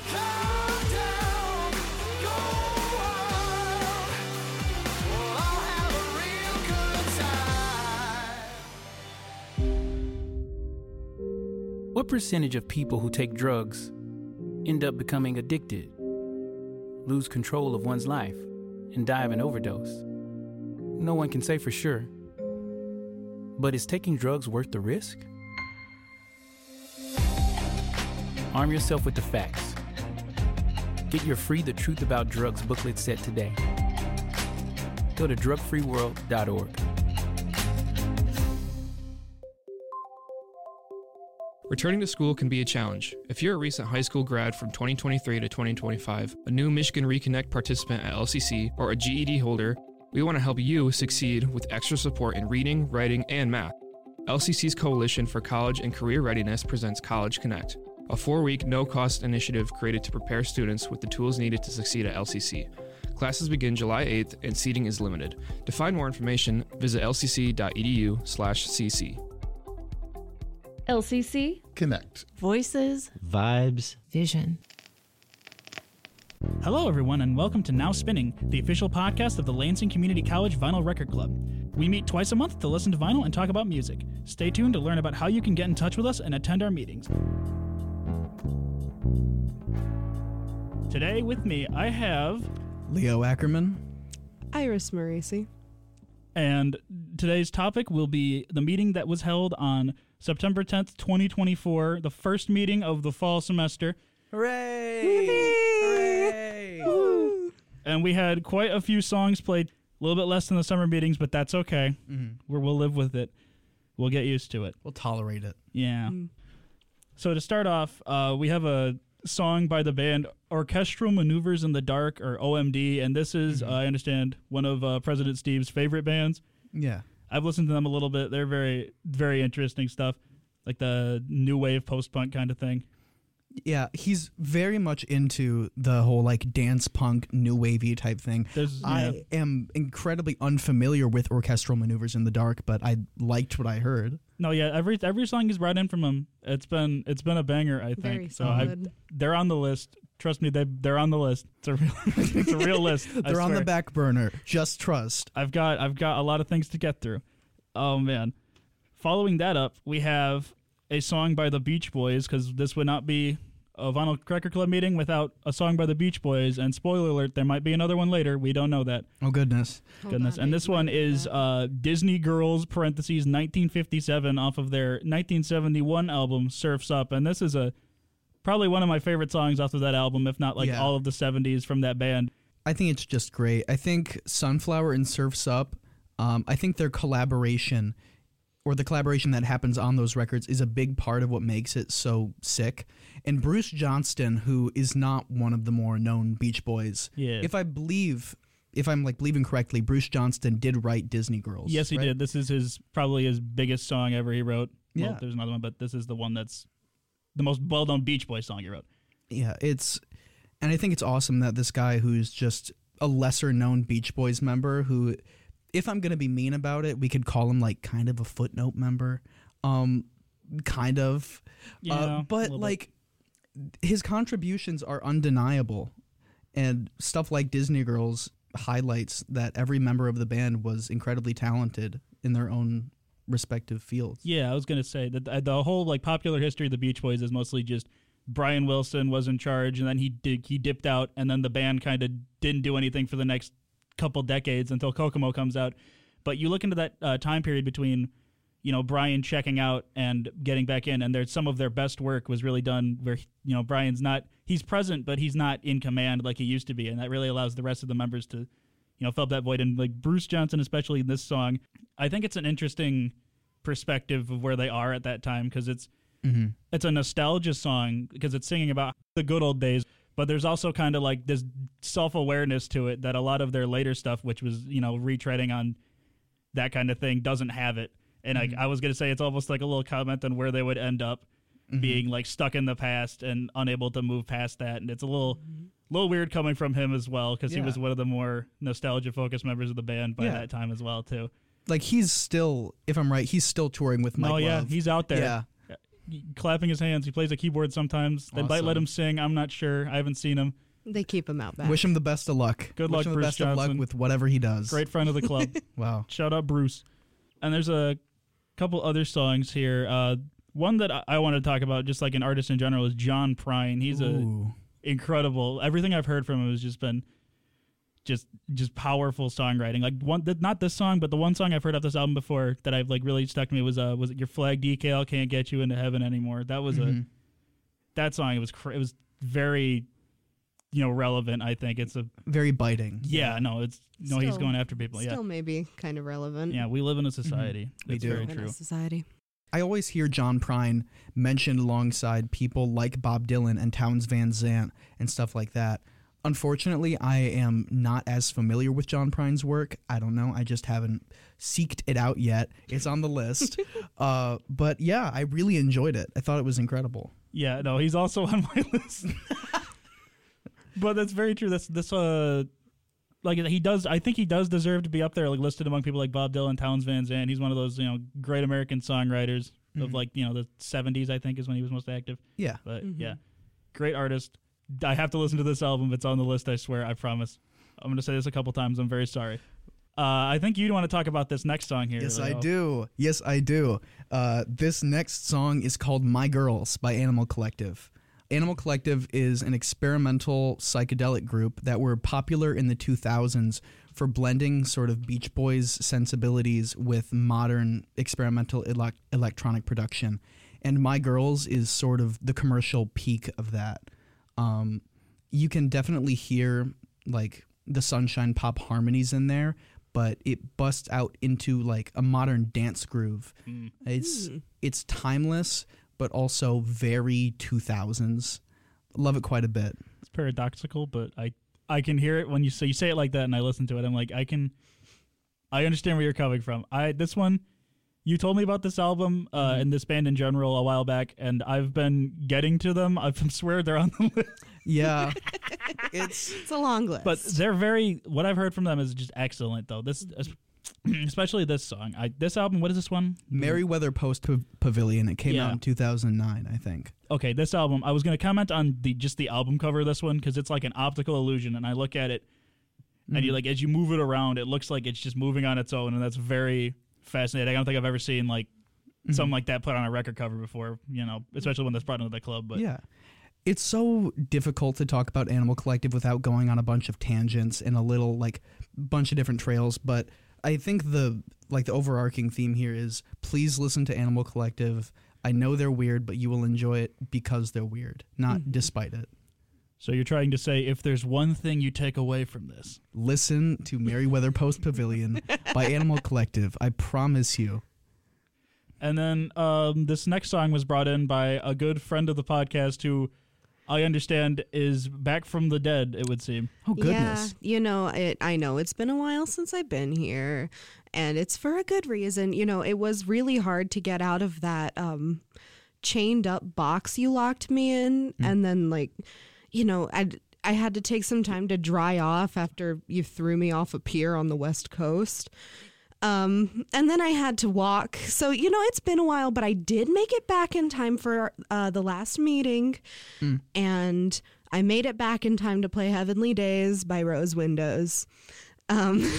Speaker 12: What percentage of people who take drugs end up becoming addicted, lose control of one's life, and die of an overdose? No one can say for sure. But is taking drugs worth the risk? Arm yourself with the facts. Get your free The Truth About Drugs booklet set today. Go to drug free world dot org.
Speaker 7: Returning to school can be a challenge. If you're a recent high school grad from twenty twenty-three to twenty twenty-five, a new Michigan Reconnect participant at L C C, or a G E D holder, we want to help you succeed with extra support in reading, writing, and math. L C C's Coalition for College and Career Readiness presents College Connect, a four-week, no-cost initiative created to prepare students with the tools needed to succeed at L C C. Classes begin July eighth, and seating is limited. To find more information, visit l c c dot e d u slash c c.
Speaker 4: L C C
Speaker 13: Connect.
Speaker 2: Voices,
Speaker 14: vibes,
Speaker 2: vision.
Speaker 15: Hello, everyone, and welcome to Now Spinning, the official podcast of the Lansing Community College Vinyl Record Club. We meet twice a month to listen to vinyl and talk about music. Stay tuned to learn about how you can get in touch with us and attend our meetings. Today with me, I have
Speaker 16: Leo Ackerman,
Speaker 17: Iris Marisi,
Speaker 15: and today's topic will be the meeting that was held on September tenth, twenty twenty-four, the first meeting of the fall semester.
Speaker 16: Hooray! Hooray!
Speaker 15: Woo! And we had quite a few songs played, a little bit less than the summer meetings, but that's okay.
Speaker 16: Mm-hmm.
Speaker 15: We're, we'll live with it. We'll get used to it.
Speaker 16: We'll tolerate it.
Speaker 15: Yeah. Mm. So to start off, uh, we have a song by the band Orchestral Maneuvers in the Dark, or O M D, and this is, mm-hmm. uh, I understand, one of uh, President Steve's favorite bands.
Speaker 16: Yeah.
Speaker 15: I've listened to them a little bit. They're very, very interesting stuff, like the new wave post-punk kind of thing.
Speaker 16: Yeah, he's very much into the whole like dance punk, new wavy type thing.
Speaker 15: There's,
Speaker 16: I
Speaker 15: yeah.
Speaker 16: am incredibly unfamiliar with Orchestral Maneuvers in the Dark, but I liked what I heard.
Speaker 15: No, yeah, every every song he's brought in from him, it's been it's been a banger, I think.
Speaker 17: Very
Speaker 15: so I, they're on the list. Trust me, they they're on the list. It's a real it's a real list.
Speaker 16: They're on the back burner. Just trust.
Speaker 15: I've got I've got a lot of things to get through. Oh man. Following that up, we have a song by the Beach Boys, because this would not be a Vinyl Record Club meeting without a song by the Beach Boys. And spoiler alert, there might be another one later. We don't know that.
Speaker 16: Oh goodness.
Speaker 15: Goodness. And this one is uh, Disney Girls parentheses nineteen fifty-seven off of their nineteen seventy-one album Surf's Up. And this is a probably one of my favorite songs off of that album, if not like
Speaker 16: yeah.
Speaker 15: all of the seventies from that band.
Speaker 16: I think it's just great. I think Sunflower and Surf's Up, um, I think their collaboration or the collaboration that happens on those records is a big part of what makes it so sick. And Bruce Johnston, who is not one of the more known Beach Boys,
Speaker 15: yeah.
Speaker 16: if I believe, if I'm like believing correctly, Bruce Johnston did write Disney Girls.
Speaker 15: Yes, he
Speaker 16: right?
Speaker 15: did. This is his probably his biggest song ever he wrote.
Speaker 16: Yeah.
Speaker 15: Well, there's another one, but this is the one that's the most well-known Beach Boys song he wrote.
Speaker 16: Yeah, it's, and I think it's awesome that this guy who's just a lesser-known Beach Boys member who, if I'm going to be mean about it, we could call him like kind of a footnote member. Um, kind of.
Speaker 15: Yeah,
Speaker 16: uh, but like his contributions are undeniable, and stuff like Disney Girls highlights that every member of the band was incredibly talented in their own respective fields.
Speaker 15: Yeah, I was going to say that the, the whole like popular history of the Beach Boys is mostly just Brian Wilson was in charge, and then he did, he dipped out, and then the band kind of didn't do anything for the next couple decades until Kokomo comes out. But you look into that uh, time period between, you know, Brian checking out and getting back in, and there's some of their best work was really done where, you know, Brian's not, he's present, but he's not in command like he used to be, and that really allows the rest of the members to, you know, fill up that void. And like Bruce Johnston, especially in this song, I think it's an interesting perspective of where they are at that time, because it's
Speaker 16: mm-hmm.
Speaker 15: it's a nostalgia song because it's singing about the good old days. But there's also kind of like this self-awareness to it that a lot of their later stuff, which was, you know, retreading on that kind of thing, doesn't have it. And mm-hmm. like I was going to say, it's almost like a little comment on where they would end up mm-hmm. being like stuck in the past and unable to move past that. And it's a little mm-hmm. little weird coming from him as well, because
Speaker 16: yeah.
Speaker 15: he was one of the more nostalgia-focused members of the band by
Speaker 16: yeah.
Speaker 15: that time as well, too.
Speaker 16: Like he's still, if I'm right, he's still touring with Mike
Speaker 15: Oh, yeah,
Speaker 16: Love.
Speaker 15: he's out there.
Speaker 16: Yeah.
Speaker 15: Clapping his hands. He plays a keyboard sometimes. They
Speaker 16: Awesome.
Speaker 15: might let him sing. I'm not sure. I haven't seen him.
Speaker 17: They keep him out back.
Speaker 16: Wish him the best of luck.
Speaker 15: Good
Speaker 16: Wish
Speaker 15: luck,
Speaker 16: him
Speaker 15: Bruce
Speaker 16: the best
Speaker 15: Johnson.
Speaker 16: of luck with whatever he does.
Speaker 15: Great friend of the club.
Speaker 16: Wow.
Speaker 15: Shout out Bruce. And there's a couple other songs here. Uh, one that I, I want to talk about, just like an artist in general, is John Prine. He's
Speaker 16: Ooh.
Speaker 15: a incredible. Everything I've heard from him has just been just just powerful songwriting. Like one, not this song, but the one song I've heard off this album before that I've like really stuck to me was uh was it Your Flag Decal Can't Get You Into Heaven Anymore. That was
Speaker 16: mm-hmm.
Speaker 15: a that song. It was cr- it was very you know, relevant. I think it's a
Speaker 16: very biting.
Speaker 15: Yeah, no, it's no, he's
Speaker 17: Still-
Speaker 15: going after people.
Speaker 17: Still
Speaker 15: Yeah,
Speaker 17: maybe kind of relevant.
Speaker 15: yeah, we live in a society.
Speaker 16: We
Speaker 15: It's
Speaker 16: do.
Speaker 15: very
Speaker 17: In a
Speaker 15: true.
Speaker 17: society.
Speaker 16: I always hear John Prine mentioned alongside people like Bob Dylan and Townes Van Zandt and stuff like that. Unfortunately, I am not as familiar with John Prine's work. I don't know. I just haven't seeked it out yet. It's on the list. uh, but yeah, I really enjoyed it. I thought it was incredible.
Speaker 15: Yeah, no, he's also on my list. But that's very true. That's this uh like he does I think he does deserve to be up there, like listed among people like Bob Dylan, Townes Van Zandt. He's one of those, you know, great American songwriters
Speaker 16: Mhm.
Speaker 15: of like, you know, the seventies, I think is when he was most active.
Speaker 16: Yeah.
Speaker 15: But
Speaker 17: Mhm.
Speaker 15: yeah. Great artist. I have to listen to this album. It's on the list, I swear, I promise. I'm gonna say this a couple times. I'm very sorry. Uh, I think you want to talk about this next song here.
Speaker 16: Yes, I
Speaker 15: Leo.
Speaker 16: do. Yes, I do. Uh, this next song is called My Girls by Animal Collective. Animal Collective is an experimental psychedelic group that were popular in the two thousands for blending sort of Beach Boys sensibilities with modern experimental elec electronic production. And My Girls is sort of the commercial peak of that. Um, you can definitely hear like the Sunshine Pop harmonies in there, but it busts out into like a modern dance groove.
Speaker 15: Mm.
Speaker 16: It's
Speaker 17: Mm.
Speaker 16: it's timeless, but also very two thousands. Love it quite a bit.
Speaker 15: It's paradoxical, but I I can hear it when you say you say it like that, and I listen to it. I'm like, I can, I understand where you're coming from. I this one, you told me about this album uh,
Speaker 16: Mm-hmm.
Speaker 15: and this band in general a while back, and I've been getting to them. I swear they're on the list.
Speaker 16: Yeah, it's
Speaker 17: It's a long list.
Speaker 15: But they're very. What I've heard from them is just excellent, though. This, especially this song. I this album. What is this one?
Speaker 16: Merriweather Post Pav- Pavilion. It came
Speaker 15: Yeah.
Speaker 16: out in two thousand nine, I think.
Speaker 15: Okay, this album. I was going to comment on the just the album cover of this one because it's like an optical illusion, and I look at it, and you
Speaker 16: Mhm.
Speaker 15: like as you move it around, it looks like it's just moving on its own, and that's very fascinating. I don't think I've ever seen like
Speaker 16: Mhm.
Speaker 15: something like that put on a record cover before. You know, especially when that's brought into the club. But
Speaker 16: Yeah. It's so difficult to talk about Animal Collective without going on a bunch of tangents and a little like bunch of different trails, but I think the like the overarching theme here is please listen to Animal Collective. I know they're weird, but you will enjoy it because they're weird, not
Speaker 17: Mhm.
Speaker 16: despite it.
Speaker 15: So you're trying to say if there's one thing you take away from this,
Speaker 16: Listen to Merriweather Post Pavilion by Animal Collective. I promise you.
Speaker 15: and then um, this next song was brought in by a good friend of the podcast who I understand is back from the dead, it would seem.
Speaker 16: Oh, goodness.
Speaker 17: Yeah, you know, it, I know it's been a while since I've been here, and it's for a good reason. You know, it was really hard to get out of that um, chained up box you locked me in,
Speaker 16: Mm.
Speaker 17: and then like, you know, I I had to take some time to dry off after you threw me off a pier on the West Coast. Um, and then I had to walk. So, you know, it's been a while, but I did make it back in time for uh, the last meeting.
Speaker 16: Mm.
Speaker 17: And I made it back in time to play Heavenly Days by Rose Windows. Um,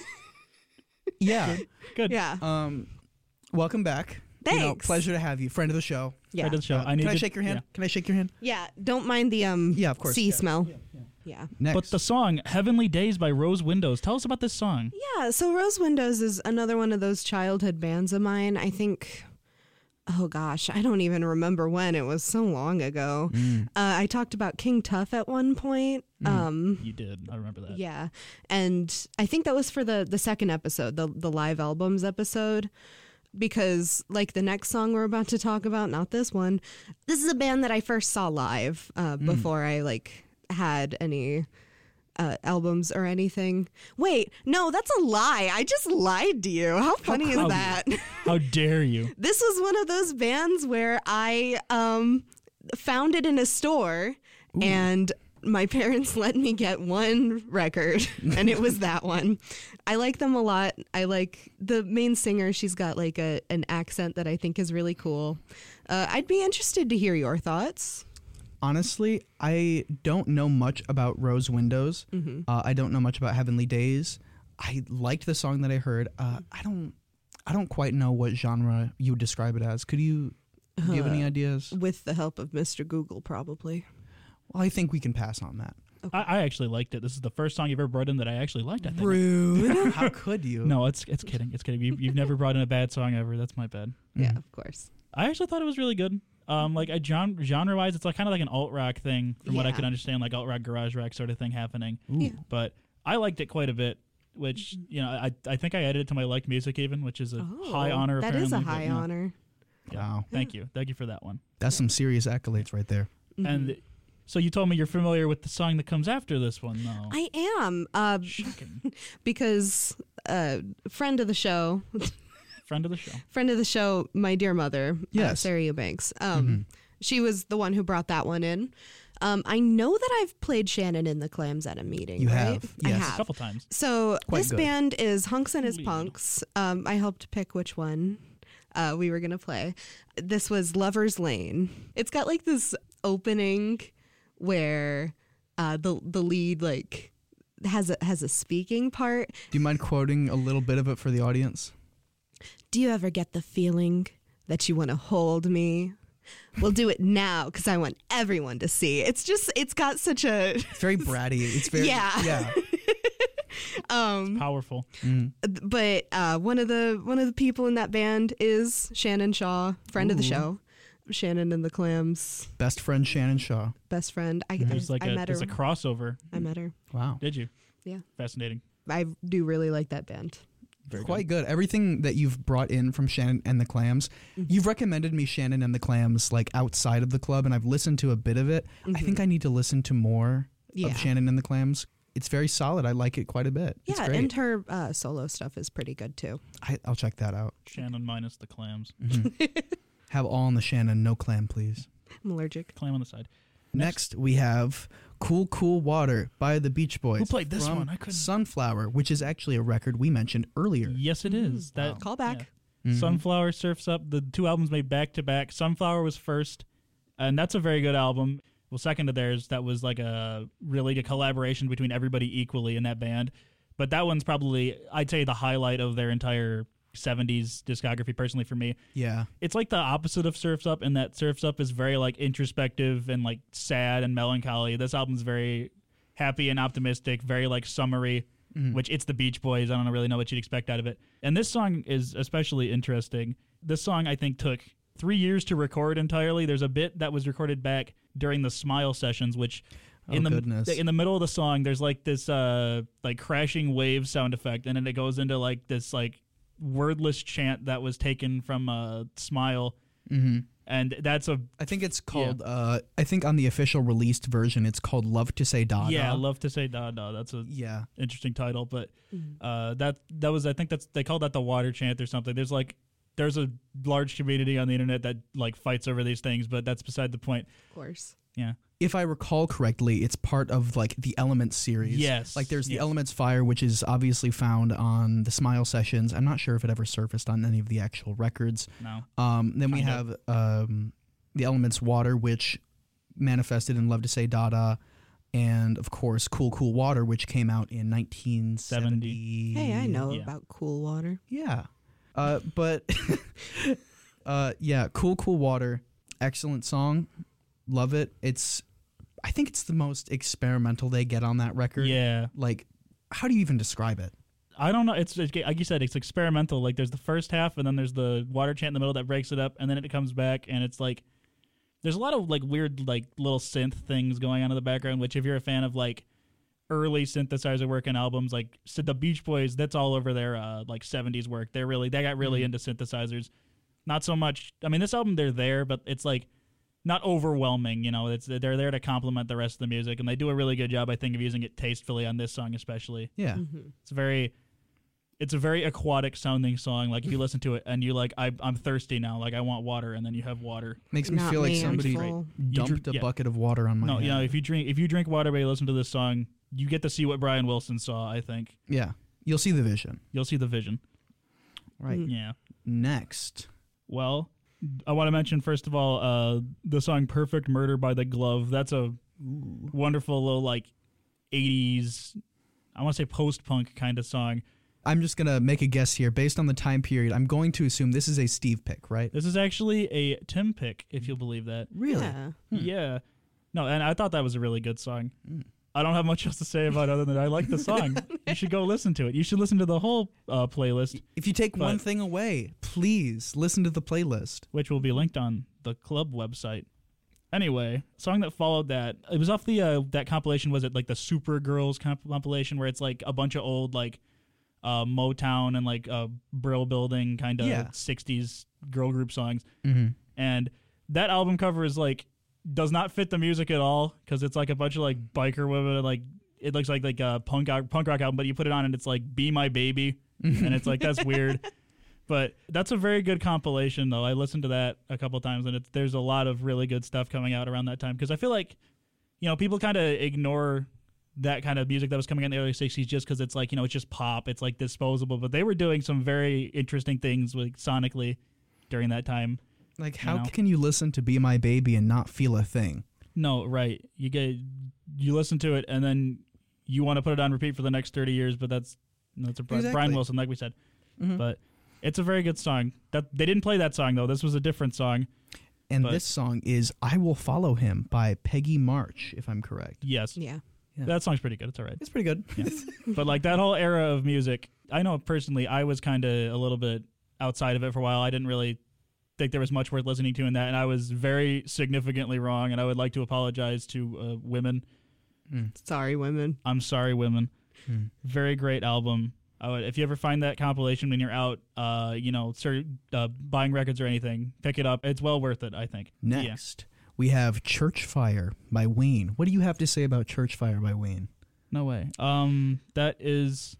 Speaker 16: Yeah.
Speaker 15: Good.
Speaker 17: yeah.
Speaker 16: Um, welcome back. You know,
Speaker 17: Thanks.
Speaker 16: pleasure to have you. Friend of the show.
Speaker 17: Yeah.
Speaker 15: Friend of the show.
Speaker 16: Uh,
Speaker 15: I need
Speaker 16: can I
Speaker 15: to-
Speaker 16: shake your hand?
Speaker 15: yeah.
Speaker 16: Can I shake your hand?
Speaker 17: Yeah. Don't mind the um
Speaker 16: Yeah, of course.
Speaker 17: sea
Speaker 16: Yeah.
Speaker 17: smell. Yeah.
Speaker 16: Next.
Speaker 15: But the song "Heavenly Days" by Rose Windows. Tell us about this song.
Speaker 17: Yeah. So Rose Windows is another one of those childhood bands of mine. I think, oh gosh, I don't even remember when. It was so long ago.
Speaker 16: Mm.
Speaker 17: Uh, I talked about King Tuff at one point.
Speaker 16: Mm.
Speaker 17: Um,
Speaker 15: You did. I remember that.
Speaker 17: Yeah, and I think that was for the the second episode, the the live albums episode, because like the next song we're about to talk about, not this one. This is a band that I first saw live uh,
Speaker 16: Mm.
Speaker 17: before I like had any uh, albums or anything. Wait, no, that's a lie. I just lied to you. How funny is
Speaker 15: How-
Speaker 17: that?
Speaker 15: How dare you?
Speaker 17: This was one of those bands where I um, found it in a store and my parents let me get one record and it was that one. I like them a lot. I like the main singer. She's got like a an accent that I think is really cool. Uh, I'd be interested to hear your thoughts.
Speaker 16: Honestly, I don't know much about Rose Windows.
Speaker 17: Mhm.
Speaker 16: Uh, I don't know much about Heavenly Days. I liked the song that I heard. Uh, I don't. I don't quite know what genre you would describe it as. Could you do you have any
Speaker 17: Uh,
Speaker 16: ideas?
Speaker 17: With the help of Mister Google, probably.
Speaker 16: Well, I think we can pass on that.
Speaker 15: I, I actually liked it. This is the first song you've ever brought in that I actually liked. I think.
Speaker 17: Rude.
Speaker 16: How could you?
Speaker 15: No, it's it's kidding. It's kidding. You, you've never brought in a bad song ever. That's my bad.
Speaker 17: Yeah,
Speaker 16: Mhm.
Speaker 17: of course.
Speaker 15: I actually thought it was really good. Um, like a genre genre wise, it's like kind of like an alt rock thing, from what I
Speaker 17: Yeah.
Speaker 15: could understand, like alt rock, garage rock sort of thing happening.
Speaker 17: Yeah.
Speaker 15: But I liked it quite a bit. Which you know, I I think I added it to my liked music even, which is a
Speaker 17: Oh,
Speaker 15: high honor.
Speaker 17: That is a
Speaker 15: apparently, but,
Speaker 17: high
Speaker 15: you know.
Speaker 17: honor.
Speaker 15: Yeah.
Speaker 16: Wow.
Speaker 15: Thank you, thank you for that one.
Speaker 16: That's some serious accolades right there.
Speaker 17: Mm-hmm.
Speaker 15: And so you told me you're familiar with the song that comes after this one, though.
Speaker 17: I am. Uh, because uh, friend of the show,
Speaker 15: Friend of the show.
Speaker 17: friend of the show, my dear mother, uh,
Speaker 16: Yes.
Speaker 17: Sarah Eubanks. Um,
Speaker 16: Mhm.
Speaker 17: She was the one who brought that one in. Um, I know that I've played Shannon in the Clams at a meeting.
Speaker 16: You
Speaker 17: right?
Speaker 16: have,
Speaker 17: I
Speaker 16: yes.
Speaker 17: have
Speaker 15: A couple times.
Speaker 17: So
Speaker 16: Quite
Speaker 17: this
Speaker 16: good.
Speaker 17: band is Hunks and His Punks. Um, I helped pick which one uh, we were gonna play. This was Lover's Lane. It's got like this opening where uh, the the lead like has a has a speaking part.
Speaker 16: Do you mind quoting a little bit of it for the audience?
Speaker 17: Do you ever get the feeling that you want to hold me? We'll do it now because I want everyone to see. It's just it's got such a
Speaker 16: It's very bratty. It's very
Speaker 17: Yeah.
Speaker 16: yeah.
Speaker 17: um
Speaker 15: Powerful.
Speaker 16: Mm.
Speaker 17: but uh, one of the one of the people in that band is Shannon Shaw, friend of the
Speaker 16: Ooh.
Speaker 17: show. Shannon and the Clams,
Speaker 16: Best friend Shannon Shaw.
Speaker 17: best friend. I,
Speaker 15: There's
Speaker 17: I,
Speaker 15: like
Speaker 17: I
Speaker 15: a
Speaker 17: met
Speaker 15: there's
Speaker 17: her.
Speaker 15: a crossover.
Speaker 17: I met her.
Speaker 16: Wow.
Speaker 15: Did you?
Speaker 17: Yeah,
Speaker 15: Fascinating.
Speaker 17: I do really like that band.
Speaker 15: Very
Speaker 16: Quite good. Everything that you've brought in from Shannon and the Clams,
Speaker 17: Mm-hmm.
Speaker 16: you've recommended me Shannon and the Clams like outside of the club, and I've listened to a bit of it. I think I need to listen to more
Speaker 17: Mm-hmm. Yeah.
Speaker 16: of Shannon and the Clams. It's very solid. I like it quite a bit. It's
Speaker 17: Yeah,
Speaker 16: great.
Speaker 17: and her uh, solo stuff is pretty good too.
Speaker 16: I, I'll check that out.
Speaker 15: Shannon minus the clams.
Speaker 16: Have all on the Shannon, no clam, please.
Speaker 17: I'm allergic.
Speaker 15: Clam on the side.
Speaker 16: Next, we have Cool Cool Water by the Beach Boys.
Speaker 15: Who played this
Speaker 16: from
Speaker 15: one? I couldn't-
Speaker 16: Sunflower, which is actually a record we mentioned earlier.
Speaker 15: Yes, it is. That
Speaker 17: Mm-hmm. Call back.
Speaker 15: yeah.
Speaker 16: Mhm.
Speaker 15: Sunflower, Surfs Up. The two albums made back to back. Sunflower was first, and that's a very good album. Well, second to theirs, that was like a really a collaboration between everybody equally in that band. But that one's probably, I'd say, the highlight of their entire seventies discography, personally, for me.
Speaker 16: Yeah.
Speaker 15: It's like the opposite of Surfs Up in that Surfs Up is very like introspective and like sad and melancholy. This album's very happy and optimistic, very like summery,
Speaker 16: Mhm.
Speaker 15: which it's the Beach Boys. I don't really know what you'd expect out of it. And this song is especially interesting. This song, I think, took three years to record entirely. There's a bit that was recorded back during the Smile sessions, which in
Speaker 16: Oh,
Speaker 15: the
Speaker 16: goodness.
Speaker 15: in the middle of the song, there's like this uh like crashing wave sound effect, and then it goes into like this like wordless chant that was taken from uh, Smile.
Speaker 16: Mm-hmm.
Speaker 15: And that's a
Speaker 16: I think it's called. Uh, I think on the official released version, it's called "Love to Say Da Da."
Speaker 15: yeah, I love to say da da. That's a
Speaker 16: Yeah.
Speaker 15: interesting title, but
Speaker 17: Mm-hmm.
Speaker 15: uh, that that was I think that's they called that the water chant or something. There's like there's a large community on the internet that like fights over these things, but that's beside the point.
Speaker 17: Of course.
Speaker 15: Yeah.
Speaker 16: If I recall correctly, it's part of like the Elements series.
Speaker 15: Yes,
Speaker 16: Like there's the
Speaker 15: yes.
Speaker 16: Elements Fire, which is obviously found on the Smile sessions. I'm not sure if it ever surfaced on any of the actual records.
Speaker 15: No.
Speaker 16: Um, then we
Speaker 15: Kind
Speaker 16: have um, the Elements Water, which manifested in Love to Say Da Da. And of course, Cool Cool Water, which came out in nineteen seventy.
Speaker 17: Hey, I know
Speaker 15: Yeah.
Speaker 17: about Cool Water.
Speaker 16: Yeah. Uh, but uh, yeah, Cool Cool Water, excellent song. Love it. It's, I think it's the most experimental they get on that record.
Speaker 15: Yeah.
Speaker 16: Like, how do you even describe it?
Speaker 15: I don't know. It's, it's like you said, it's experimental. Like there's the first half, and then there's the water chant in the middle that breaks it up, and then it comes back, and it's like there's a lot of like weird like little synth things going on in the background. Which, if you're a fan of like early synthesizer work and albums, like so the Beach Boys, that's all over their uh, like seventies work. They're really they got really
Speaker 16: Mhm.
Speaker 15: into synthesizers. Not so much. I mean, this album they're there, but it's like not overwhelming. You know, it's they're there to complement the rest of the music, and they do a really good job, I think, of using it tastefully on this song especially.
Speaker 16: Yeah.
Speaker 17: Mm-hmm.
Speaker 15: It's very it's a very aquatic sounding song. Like if you listen to it and you like I I'm thirsty now, like I want water, and then you have water.
Speaker 16: Makes me
Speaker 17: Not
Speaker 16: feel like
Speaker 17: me, I'm
Speaker 16: somebody
Speaker 17: full.
Speaker 15: You
Speaker 16: dumped
Speaker 15: drink-
Speaker 16: a
Speaker 15: yeah.
Speaker 16: bucket of water on my
Speaker 15: No,
Speaker 16: head.
Speaker 15: you know, if you drink if you drink water but you listen to this song, you get to see what Brian Wilson saw, I think.
Speaker 16: Yeah. You'll see the vision.
Speaker 15: You'll see the vision.
Speaker 16: Right.
Speaker 17: Mm.
Speaker 15: Yeah.
Speaker 16: Next.
Speaker 15: Well, I want to mention first of all uh the song Perfect Murder by The Glove. That's a wonderful little like eighties I want to say post-punk kind of song.
Speaker 16: I'm just going to make a guess here. Based on the time period, I'm going to assume this is a Steve pick, right?
Speaker 15: This is actually a Tim pick, if you'll believe that.
Speaker 16: Really?
Speaker 17: Yeah.
Speaker 15: Yeah. No, and I thought that was a really good song. I don't have much else to say about it other than I like the song. You should go listen to it. You should listen to the whole uh, playlist,
Speaker 16: If you take one
Speaker 15: But-
Speaker 16: thing away, please listen to the playlist.
Speaker 15: which will be linked on the club website. Anyway, song that followed that, it was off the uh, that compilation. Was it like the Supergirls comp- compilation where it's like a bunch of old like uh, Motown and like uh, Brill Building kind of
Speaker 16: Yeah.
Speaker 15: sixties girl group songs,
Speaker 16: Mhm.
Speaker 15: and that album cover is like does not fit the music at all because it's like a bunch of like biker women, like it looks like like a punk out, punk rock album, but you put it on and it's like "Be My Baby," and it's like that's weird. But that's a very good compilation, though. I listened to that a couple times, and it's, there's a lot of really good stuff coming out around that time. Because I feel like, you know, people kind of ignore that kind of music that was coming out in the early sixties just because it's like, you know, it's just pop. It's like disposable. But they were doing some very interesting things like sonically during that time.
Speaker 16: Like,
Speaker 15: you
Speaker 16: how
Speaker 15: know?
Speaker 16: can you listen to "Be My Baby" and not feel a thing?
Speaker 15: No, right. You get you listen to it, and then you want to put it on repeat for the next thirty years. But that's that's a Bri-
Speaker 16: Exactly.
Speaker 15: Brian Wilson, like we said.
Speaker 16: Mhm.
Speaker 15: But it's a very good song. That they didn't play that song though. This was a different song.
Speaker 16: And
Speaker 15: But-
Speaker 16: this song is "I Will Follow Him" by Peggy March, if I'm correct.
Speaker 15: Yes.
Speaker 17: Yeah.
Speaker 16: Yeah.
Speaker 15: That song's pretty good. It's all right.
Speaker 16: It's pretty good.
Speaker 15: Yeah. But like that whole era of music, I know personally, I was kind of a little bit outside of it for a while. I didn't really think there was much worth listening to in that, and I was very significantly wrong. And I would like to apologize to uh, women.
Speaker 17: Sorry, women.
Speaker 15: I'm sorry, women.
Speaker 16: Hmm.
Speaker 15: Very great album. I would, if you ever find that compilation when you're out, uh, you know, start, uh, buying records or anything, pick it up. It's well worth it, I think. Yeah.
Speaker 16: Next, we have "Church Fire" by Wayne. What do you have to say about "Church Fire" by Wayne?
Speaker 15: No way. Um, that is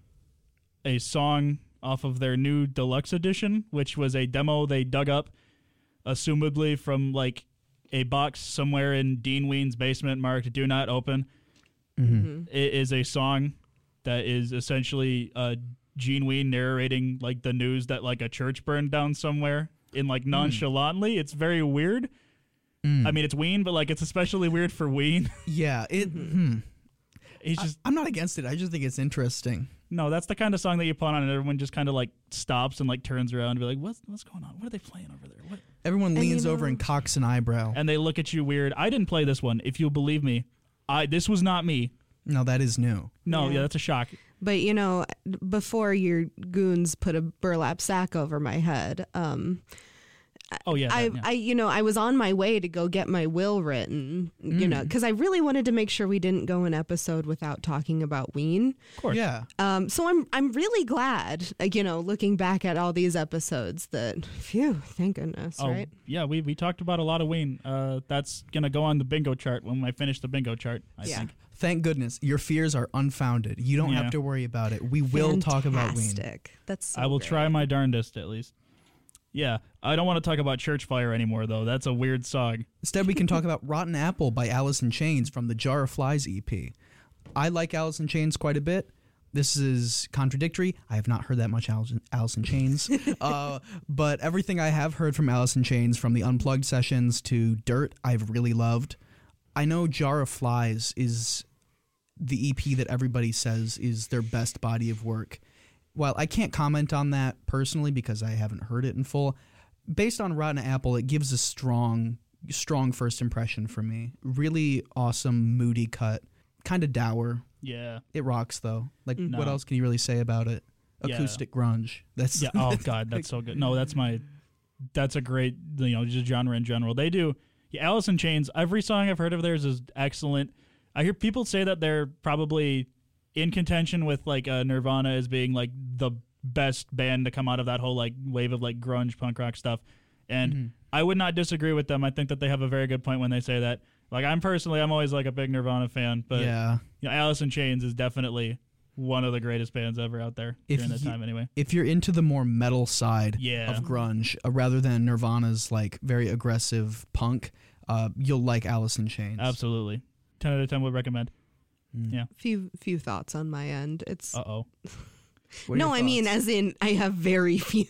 Speaker 15: a song off of their new deluxe edition, which was a demo they dug up, assumedly from like a box somewhere in Dean Ween's basement marked "Do Not Open."
Speaker 16: Mm-hmm.
Speaker 15: It is a song that is essentially uh, Gene Ween narrating like the news that like a church burned down somewhere in like nonchalantly. It's very weird.
Speaker 16: Mm.
Speaker 15: I mean, it's Ween, but like it's especially weird for Ween.
Speaker 16: Yeah, it. Hmm.
Speaker 15: He's just.
Speaker 16: I, I'm not against it. I just think it's interesting.
Speaker 15: No, that's the kind of song that you put on and everyone just kind of like stops and like turns around and be like, what's, what's going on? What are they playing over there? What?
Speaker 16: Everyone
Speaker 17: And
Speaker 16: leans
Speaker 17: you
Speaker 16: over
Speaker 17: know-
Speaker 16: and cocks an eyebrow.
Speaker 15: And they look at you weird. I didn't play this one. If you'll believe me, I this was not me.
Speaker 16: No, that is new.
Speaker 15: No,
Speaker 17: Yeah.
Speaker 15: yeah, that's a shock.
Speaker 17: But you know, before your goons put a burlap sack over my head, um,
Speaker 15: Oh yeah,
Speaker 17: I,
Speaker 15: that, yeah.
Speaker 17: I, you know, I was on my way to go get my will written, you know, because I really wanted to make sure we didn't go an episode without talking about Ween.
Speaker 15: Of course.
Speaker 16: Yeah.
Speaker 17: Um, so I'm, I'm really glad, like, you know, looking back at all these episodes that, phew, thank goodness,
Speaker 15: Oh
Speaker 17: right?
Speaker 15: yeah, we we talked about a lot of Ween. Uh, that's gonna go on the bingo chart when I finish the bingo chart. I
Speaker 17: Yeah.
Speaker 15: think.
Speaker 16: Thank goodness. Your fears are unfounded. You don't
Speaker 15: Yeah.
Speaker 16: have to worry about it. We will talk about Ween.
Speaker 17: Fantastic. That's so
Speaker 15: I will
Speaker 17: great.
Speaker 15: try my darndest at least. Yeah, I don't want to talk about Church Fire anymore though. That's a weird song.
Speaker 16: Instead, we can talk about "Rotten Apple" by Alice in Chains from the Jar of Flies E P. I like Alice in Chains quite a bit. This is contradictory. I have not heard that much Alice in, Alice in Chains. uh, but everything I have heard from Alice in Chains, from the Unplugged sessions to Dirt, I've really loved. I know Jar of Flies is the E P that everybody says is their best body of work. While I can't comment on that personally because I haven't heard it in full, based on Rotten Apple, it gives a strong, strong first impression for me. Really awesome, moody cut, kind of dour.
Speaker 15: Yeah.
Speaker 16: It rocks though. Like,
Speaker 15: No.
Speaker 16: what else can you really say about it?
Speaker 15: Yeah.
Speaker 16: Acoustic grunge. That's
Speaker 15: Yeah. Oh God, that's so good. No, that's my. That's a great, you know, just genre in general. They do. Yeah, Alice in Chains. Every song I've heard of theirs is excellent. I hear people say that they're probably in contention with like uh, Nirvana as being like the best band to come out of that whole like wave of like grunge punk rock stuff, and
Speaker 16: Mhm.
Speaker 15: I would not disagree with them. I think that they have a very good point when they say that. Like I'm personally, I'm always like a big Nirvana fan, but
Speaker 16: Yeah.
Speaker 15: you know, Alice in Chains is definitely one of the greatest bands ever out there
Speaker 16: If
Speaker 15: during that
Speaker 16: you-
Speaker 15: time. Anyway,
Speaker 16: If you're into the more metal side
Speaker 15: Yeah.
Speaker 16: of grunge, uh, rather than Nirvana's like very aggressive punk, uh, you'll like Alice in Chains.
Speaker 15: absolutely, ten out of ten would recommend.
Speaker 16: Mm.
Speaker 15: Yeah.
Speaker 17: Few few thoughts on my end. It's
Speaker 15: Uh oh.
Speaker 16: What are
Speaker 17: no,
Speaker 16: your
Speaker 17: I mean,
Speaker 16: thoughts?
Speaker 17: as in, I have very few.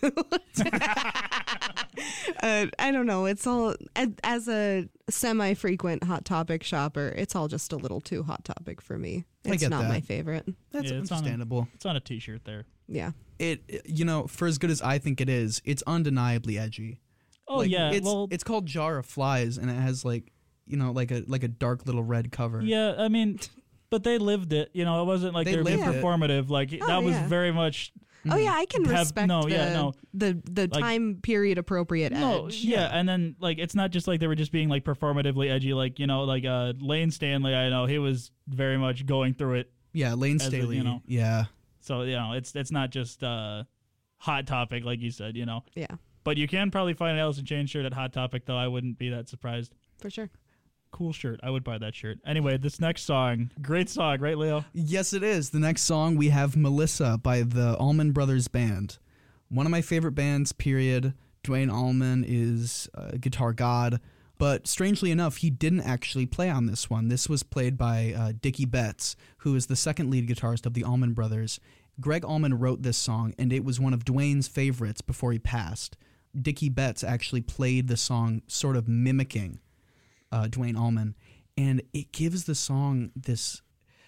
Speaker 17: uh, I don't know. It's all as, as a semi-frequent Hot Topic shopper. It's all just a little too Hot Topic for me.
Speaker 16: I
Speaker 17: It's
Speaker 16: get
Speaker 17: not
Speaker 16: that.
Speaker 17: my favorite.
Speaker 16: That's
Speaker 15: Yeah, it's on a-
Speaker 16: understandable.
Speaker 15: It's on a T-shirt there.
Speaker 17: Yeah.
Speaker 16: It, it- you know, for as good as I think it is, it's undeniably edgy.
Speaker 15: Oh
Speaker 16: Like,
Speaker 15: yeah.
Speaker 16: it's
Speaker 15: well,
Speaker 16: it's called Jar of Flies, and it has like, you know, like a like a dark little red cover.
Speaker 15: yeah. I mean, but they lived it. You know, it wasn't like
Speaker 16: They
Speaker 15: they were being
Speaker 16: lived it.
Speaker 15: performative. Like
Speaker 17: Oh,
Speaker 15: that was
Speaker 17: yeah.
Speaker 15: very much
Speaker 17: Oh yeah, I can
Speaker 15: have,
Speaker 17: respect
Speaker 15: no,
Speaker 17: the,
Speaker 15: yeah, no.
Speaker 17: the the
Speaker 15: Like-
Speaker 17: time period appropriate
Speaker 15: No,
Speaker 17: edge.
Speaker 15: yeah, and then like it's not just like they were just being like performatively edgy, like you know, like uh, Lane Stanley. I know he was very much going through it.
Speaker 16: Yeah, Lane
Speaker 15: as a,
Speaker 16: Staley.
Speaker 15: you know,
Speaker 16: yeah.
Speaker 15: So you know, it's it's not just uh, Hot Topic like you said, you know.
Speaker 17: Yeah.
Speaker 15: But you can probably find an Alice in Chains shirt at Hot Topic, though. I wouldn't be that surprised.
Speaker 17: For sure.
Speaker 15: Cool shirt. I would buy that shirt. Anyway, this next song, great song, right, Leo?
Speaker 16: Yes, it is. The next song we have Melissa by the Allman Brothers Band. One of my favorite bands, period. Duane Allman is a guitar god. But strangely enough, he didn't actually play on this one. This was played by uh, Dickie Betts, who is the second lead guitarist of the Allman Brothers. Greg Allman wrote this song, and it was one of Duane's favorites before he passed. Dickie Betts actually played the song sort of mimicking uh, Duane Allman, and it gives the song this...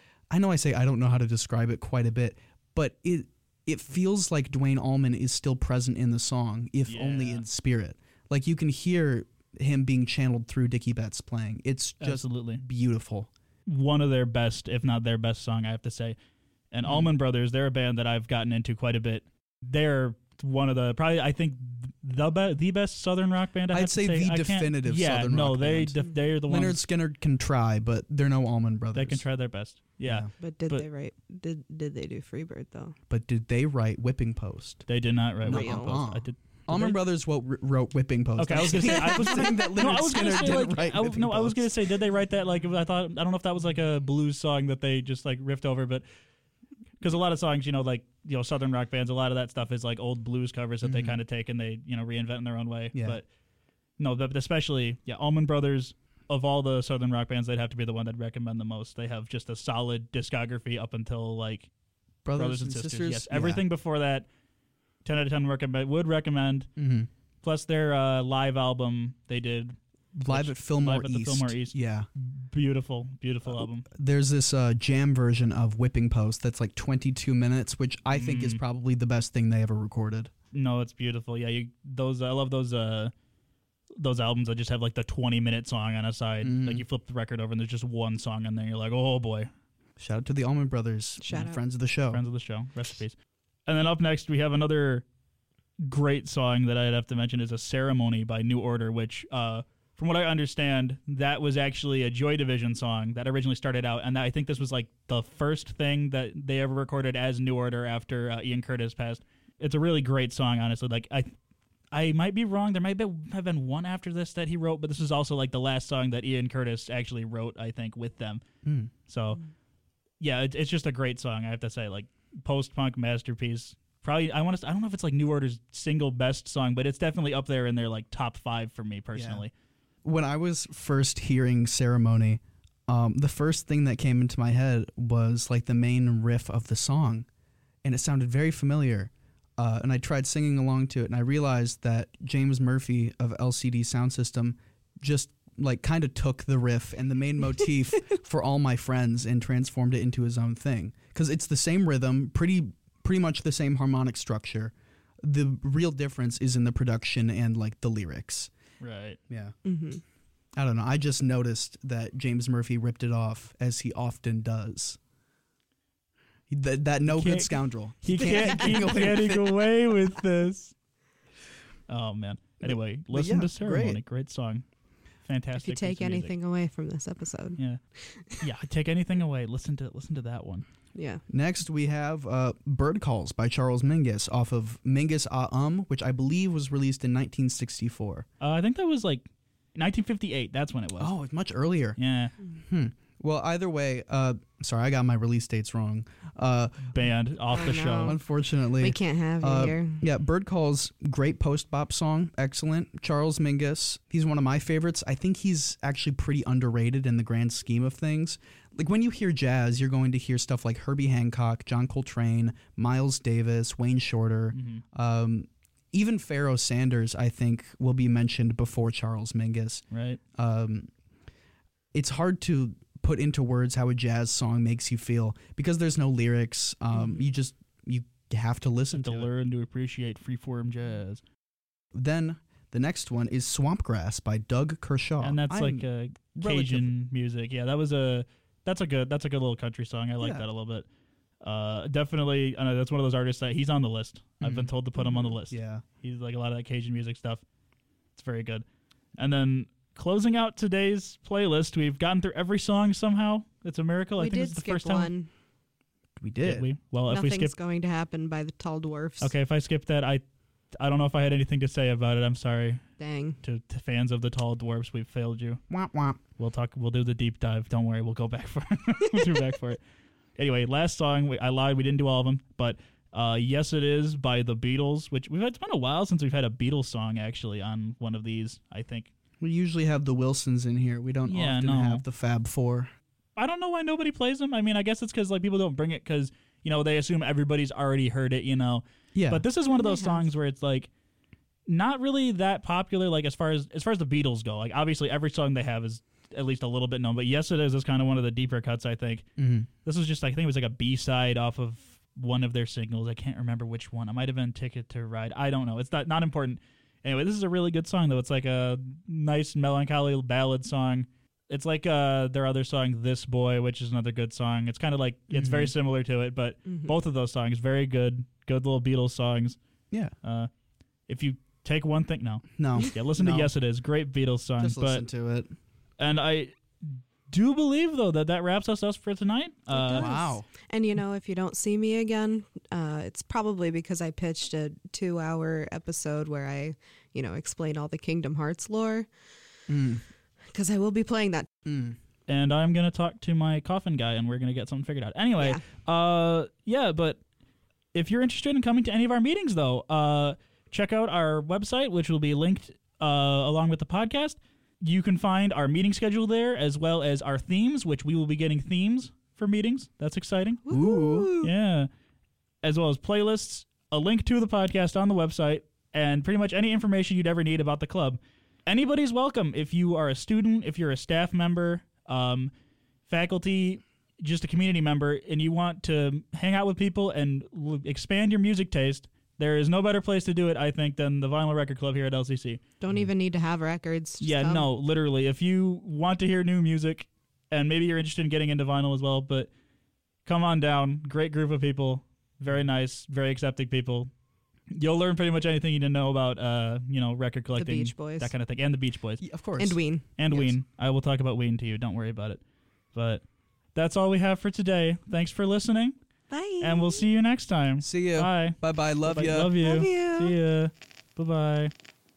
Speaker 16: I know I say I don't know how to describe it quite a bit, but it it feels like Duane Allman is still present in the song, if
Speaker 15: Yeah.
Speaker 16: only in spirit. Like you can hear him being channeled through Dickie Betts playing. It's just
Speaker 15: Absolutely.
Speaker 16: beautiful.
Speaker 15: One of their best, if not their best song, I have to say. And
Speaker 16: Mm.
Speaker 15: Allman Brothers, they're a band that I've gotten into quite a bit. They're one of the probably I think the be- the best Southern rock band. I
Speaker 16: I'd
Speaker 15: have
Speaker 16: say
Speaker 15: to say
Speaker 16: the
Speaker 15: I can't-
Speaker 16: definitive
Speaker 15: yeah,
Speaker 16: Southern
Speaker 15: no,
Speaker 16: rock
Speaker 15: they
Speaker 16: band.
Speaker 15: def- they're the
Speaker 16: Leonard
Speaker 15: ones
Speaker 16: Skinner can try, but they're no Allman Brothers.
Speaker 15: they can try their best. Yeah,
Speaker 17: But did they write? Did did they do Freebird though?
Speaker 16: But did they write Whipping Post?
Speaker 15: They did not write
Speaker 16: No.
Speaker 15: Whipping Post. I did.
Speaker 16: Allman
Speaker 15: they?
Speaker 16: Brothers wrote, wrote Whipping Post.
Speaker 15: Okay, I was gonna say I was
Speaker 16: saying that
Speaker 15: no,
Speaker 16: Leonard
Speaker 15: I was
Speaker 16: Skinner
Speaker 15: gonna say
Speaker 16: didn't
Speaker 15: like
Speaker 16: write
Speaker 15: I,
Speaker 16: Whipping
Speaker 15: no, I was
Speaker 16: Post.
Speaker 15: gonna say did they write that like I thought I don't know if that was like a blues song that they just like riffed over, but because a lot of songs, you know, like you know Southern rock bands, a lot of that stuff is like old blues covers that they
Speaker 16: Mhm.
Speaker 15: kind of take and they you know reinvent in their own way.
Speaker 16: Yeah.
Speaker 15: But no, but especially yeah, Allman Brothers. Of all the Southern rock bands, they'd have to be the one I'd recommend the most. They have just a solid discography up until like
Speaker 16: Brothers,
Speaker 15: and
Speaker 16: and
Speaker 15: Sisters.
Speaker 16: Sisters?
Speaker 15: Yes,
Speaker 16: Yeah.
Speaker 15: everything before that, ten out of ten recommend, would recommend.
Speaker 16: Mhm.
Speaker 15: Plus their uh, live album they did.
Speaker 16: Live
Speaker 15: which-
Speaker 16: at Fillmore
Speaker 15: Live at the
Speaker 16: East.
Speaker 15: Fillmore East.
Speaker 16: Yeah.
Speaker 15: Beautiful, beautiful album.
Speaker 16: There's this uh, jam version of Whipping Post that's like twenty-two minutes, which I think is
Speaker 15: Mm.
Speaker 16: probably the best thing they ever recorded.
Speaker 15: No, it's beautiful. Yeah, you those I love those uh those albums that just have like the twenty minute song on a side.
Speaker 16: Mhm.
Speaker 15: Like you flip the record over and there's just one song on there. You're like, oh boy.
Speaker 16: Shout out to the Allman Brothers,
Speaker 17: Shout
Speaker 16: and
Speaker 17: out.
Speaker 16: friends of the show.
Speaker 15: Friends of the show. Recipes. And then up next we have another great song that I'd have to mention is A Ceremony by New Order, which uh from what I understand, that was actually a Joy Division song that originally started out, and I think this was like the first thing that they ever recorded as New Order after uh, Ian Curtis passed. It's a really great song, honestly. Like I, I might be wrong. There might be, have been one after this that he wrote, but this is also like the last song that Ian Curtis actually wrote, I think, with them.
Speaker 16: Mm.
Speaker 15: So, yeah, it, it's just a great song. I have to say, like post-punk masterpiece. Probably, I want to. I don't know if it's like New Order's single best song, but it's definitely up there in their like top five for me personally.
Speaker 16: When I was first hearing Ceremony, um, the first thing that came into my head was like the main riff of the song, and it sounded very familiar. Uh, and I tried singing along to it, and I realized that James Murphy of L C D Sound System just like kind of took the riff and the main motif for All My Friends and transformed it into his own thing. Because it's the same rhythm, pretty pretty much the same harmonic structure. The real difference is in the production and like the lyrics.
Speaker 15: Right.
Speaker 16: Yeah.
Speaker 17: Mm-hmm.
Speaker 16: I don't know. I just noticed that James Murphy ripped it off, as he often does. That, that no good
Speaker 15: can't-
Speaker 16: scoundrel.
Speaker 15: He can't
Speaker 16: get
Speaker 15: keep
Speaker 16: away with
Speaker 15: getting
Speaker 16: it.
Speaker 15: away with this. Oh man. Anyway,
Speaker 17: But
Speaker 15: listen
Speaker 17: yeah,
Speaker 15: to Ceremony.
Speaker 17: great.
Speaker 15: Great song.
Speaker 17: If
Speaker 15: Fantastic.
Speaker 17: you take
Speaker 15: piece of music.
Speaker 17: anything away from this episode,
Speaker 15: Yeah. Yeah, take anything away. Listen to listen to that one.
Speaker 17: yeah.
Speaker 16: Next, we have uh, Bird Calls by Charles Mingus off of Mingus Ah Um, which I believe was released in nineteen sixty-four.
Speaker 15: Uh, I think that was like nineteen fifty-eight. That's when it was.
Speaker 16: Oh, it's much earlier.
Speaker 15: Yeah.
Speaker 16: Hmm. Well, either way, uh, sorry, I got my release dates wrong. Uh,
Speaker 15: Banned off the
Speaker 17: I
Speaker 15: show.
Speaker 17: know.
Speaker 16: Unfortunately.
Speaker 17: We can't have you
Speaker 16: Uh,
Speaker 17: here.
Speaker 16: Yeah, Bird Calls, great post-bop song, excellent. Charles Mingus, he's one of my favorites. I think he's actually pretty underrated in the grand scheme of things. Like when you hear jazz, you're going to hear stuff like Herbie Hancock, John Coltrane, Miles Davis, Wayne Shorter.
Speaker 15: Mhm.
Speaker 16: Um, even Pharoah Sanders, I think, will be mentioned before Charles Mingus.
Speaker 15: Right.
Speaker 16: Um, it's hard to put into words how a jazz song makes you feel because there's no lyrics. Um, you just you have to listen
Speaker 15: to
Speaker 16: to it.
Speaker 15: learn to appreciate freeform jazz.
Speaker 16: Then the next one is Swampgrass by Doug Kershaw.
Speaker 15: And that's
Speaker 16: I'm
Speaker 15: like uh, Cajun music. Yeah, that was a that's a good that's a good little country song. I like
Speaker 16: Yeah.
Speaker 15: that a little bit. Uh, definitely, I know that's one of those artists that he's on the list. Mm-hmm. I've been told to put him on the list.
Speaker 16: Yeah.
Speaker 15: He's like a lot of that Cajun music stuff. It's very good. And then closing out today's playlist, we've gotten through every song somehow. It's a miracle.
Speaker 17: We
Speaker 15: I think
Speaker 17: did
Speaker 15: it's the
Speaker 17: skip
Speaker 15: first time.
Speaker 17: one.
Speaker 16: We did.
Speaker 15: did we? Well,
Speaker 17: Nothing's
Speaker 15: if we skip,
Speaker 17: going to happen by the Tall Dwarfs.
Speaker 15: okay. If I skip that, I, I don't know if I had anything to say about it. I'm sorry.
Speaker 17: Dang.
Speaker 15: To, to fans of the Tall Dwarfs, we've failed you.
Speaker 16: Womp womp.
Speaker 15: We'll talk. We'll do the deep dive. Don't worry. We'll go back for it. we'll do back for it. Anyway, last song. We, I lied. We didn't do all of them, but uh, Yes It Is by the Beatles, which we've had, it's been a while since we've had a Beatles song actually on one of these, I think.
Speaker 16: We usually have the Wilsons in here. We don't
Speaker 15: Yeah,
Speaker 16: often
Speaker 15: no.
Speaker 16: have the Fab Four.
Speaker 15: I don't know why nobody plays them. I mean, I guess it's because like people don't bring it because, you know, they assume everybody's already heard it, you know.
Speaker 16: Yeah.
Speaker 15: But this is one of those songs where it's like not really that popular, like as far as as far as the Beatles go. Like obviously every song they have is at least a little bit known, but Yes It Is is kind of one of the deeper cuts, I think.
Speaker 16: Mm-hmm.
Speaker 15: This was just, I think it was like a B-side off of one of their singles. I can't remember which one. It might have been Ticket to Ride. I don't know. It's not, not important. Anyway, this is a really good song, though. It's like a nice, melancholy ballad song. It's like uh, their other song, This Boy, which is another good song. It's kind of like, it's
Speaker 16: Mm-hmm.
Speaker 15: very similar to it, but
Speaker 17: Mhm.
Speaker 15: both of those songs, very good. Good little Beatles songs.
Speaker 16: Yeah.
Speaker 15: Uh, if you take one thing, no.
Speaker 16: No.
Speaker 15: Yeah, listen
Speaker 16: No.
Speaker 15: to Yes It Is. Great Beatles song.
Speaker 16: Just
Speaker 15: but,
Speaker 16: listen to it.
Speaker 15: And I do believe, though, that that wraps us up for tonight. Uh,
Speaker 16: Wow.
Speaker 17: And you know, if you don't see me again, uh, it's probably because I pitched a two-hour episode where I, you know, explain all the Kingdom Hearts lore. Because I will be playing that.
Speaker 16: Mm.
Speaker 15: And I'm going to talk to my coffin guy, and we're going to get something figured out. Anyway, yeah. uh, yeah, but if you're interested in coming to any of our meetings, though, uh, check out our website, which will be linked uh, along with the podcast. You can find our meeting schedule there, as well as our themes, which we will be getting themes for meetings. That's exciting.
Speaker 16: Ooh.
Speaker 15: Yeah. As well as playlists, a link to the podcast on the website, and pretty much any information you'd ever need about the club. Anybody's welcome. If you are a student, if you're a staff member, um, faculty, just a community member, and you want to hang out with people and l- expand your music taste, there is no better place to do it, I think, than the Vinyl Record Club here at L C C.
Speaker 17: Don't even need to have records. Just
Speaker 15: Yeah,
Speaker 17: come.
Speaker 15: no, literally. If you want to hear new music, and maybe you're interested in getting into vinyl as well, but come on down. Great group of people. Very nice, very accepting people. You'll learn pretty much anything you need to know about, uh, you know, record collecting.
Speaker 17: Beach Boys.
Speaker 15: That kind of thing. And the Beach Boys.
Speaker 16: Yeah, of course.
Speaker 17: And Ween.
Speaker 15: And
Speaker 16: Yes.
Speaker 15: Ween. I will talk about Ween to you. Don't worry about it. But that's all we have for today. Thanks for listening.
Speaker 17: Bye.
Speaker 15: And we'll see you next time.
Speaker 16: See you.
Speaker 15: Bye.
Speaker 16: Bye-bye. Love
Speaker 15: Bye-bye.
Speaker 16: you.
Speaker 15: Love you.
Speaker 17: Love you.
Speaker 15: See ya. Bye-bye.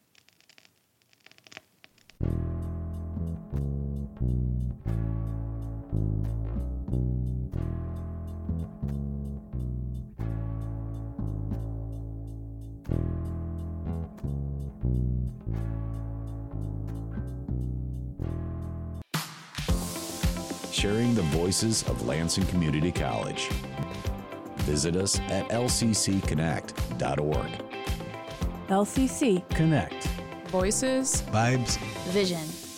Speaker 5: Sharing the voices of Lansing Community College. Visit us at L C C connect dot org.
Speaker 13: L C C
Speaker 5: Connect.
Speaker 13: Voices,
Speaker 16: Vibes.
Speaker 13: Vision.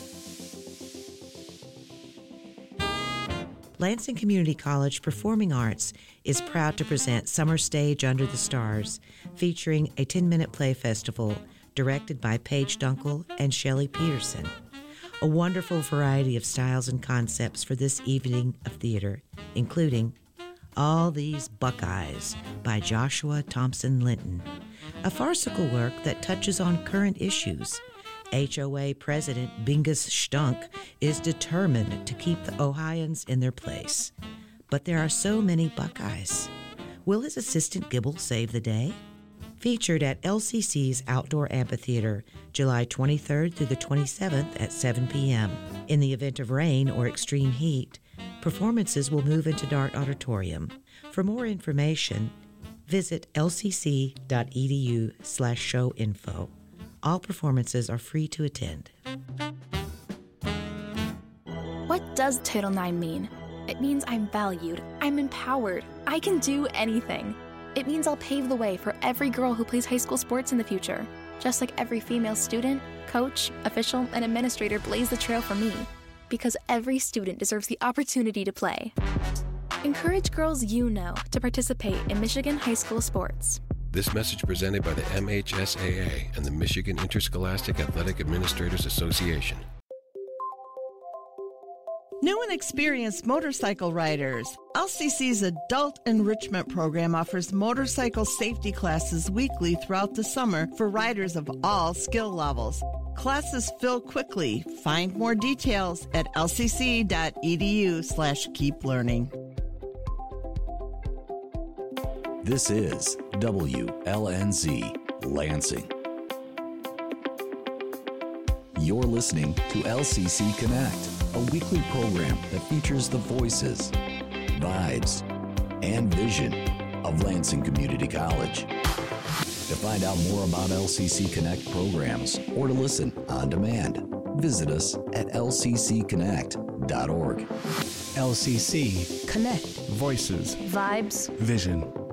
Speaker 14: Lansing Community College Performing Arts is proud to present Summer Stage Under the Stars, featuring a ten-minute play festival directed by Paige Dunkel and Shelley Peterson. A wonderful variety of styles and concepts for this evening of theater, including All These Buckeyes by Joshua Thompson Linton, a farcical work that touches on current issues. H O A President Bingus Stunk is determined to keep the Ohioans in their place. But there are so many Buckeyes. Will his assistant Gibble save the day? Featured at L C C's Outdoor Amphitheater, July twenty-third through the twenty-seventh at seven p.m. In the event of rain or extreme heat, performances will move into Dart Auditorium. For more information, visit lcc.edu slash show info. All performances are free to attend.
Speaker 18: What does Title nine mean? It means I'm valued, I'm empowered, I can do anything. It means I'll pave the way for every girl who plays high school sports in the future, just like every female student, coach, official, and administrator blaze the trail for me, because every student deserves the opportunity to play. Encourage girls you know to participate in Michigan high school sports.
Speaker 19: This message presented by the M H S A A and the Michigan Interscholastic Athletic Administrators Association.
Speaker 10: New and experienced motorcycle riders. L C C's Adult Enrichment Program offers motorcycle safety classes weekly throughout the summer for riders of all skill levels. Classes fill quickly. Find more details at lcc.edu slash keep learning.
Speaker 5: This is W L N Z Lansing. You're listening to L C C Connect, a weekly program that features the voices, vibes, and vision of Lansing Community College. To find out more about L C C Connect programs or to listen on demand, visit us at l c c connect dot org.
Speaker 20: L C C
Speaker 21: Connect.
Speaker 20: Voices.
Speaker 21: Vibes.
Speaker 20: Vision.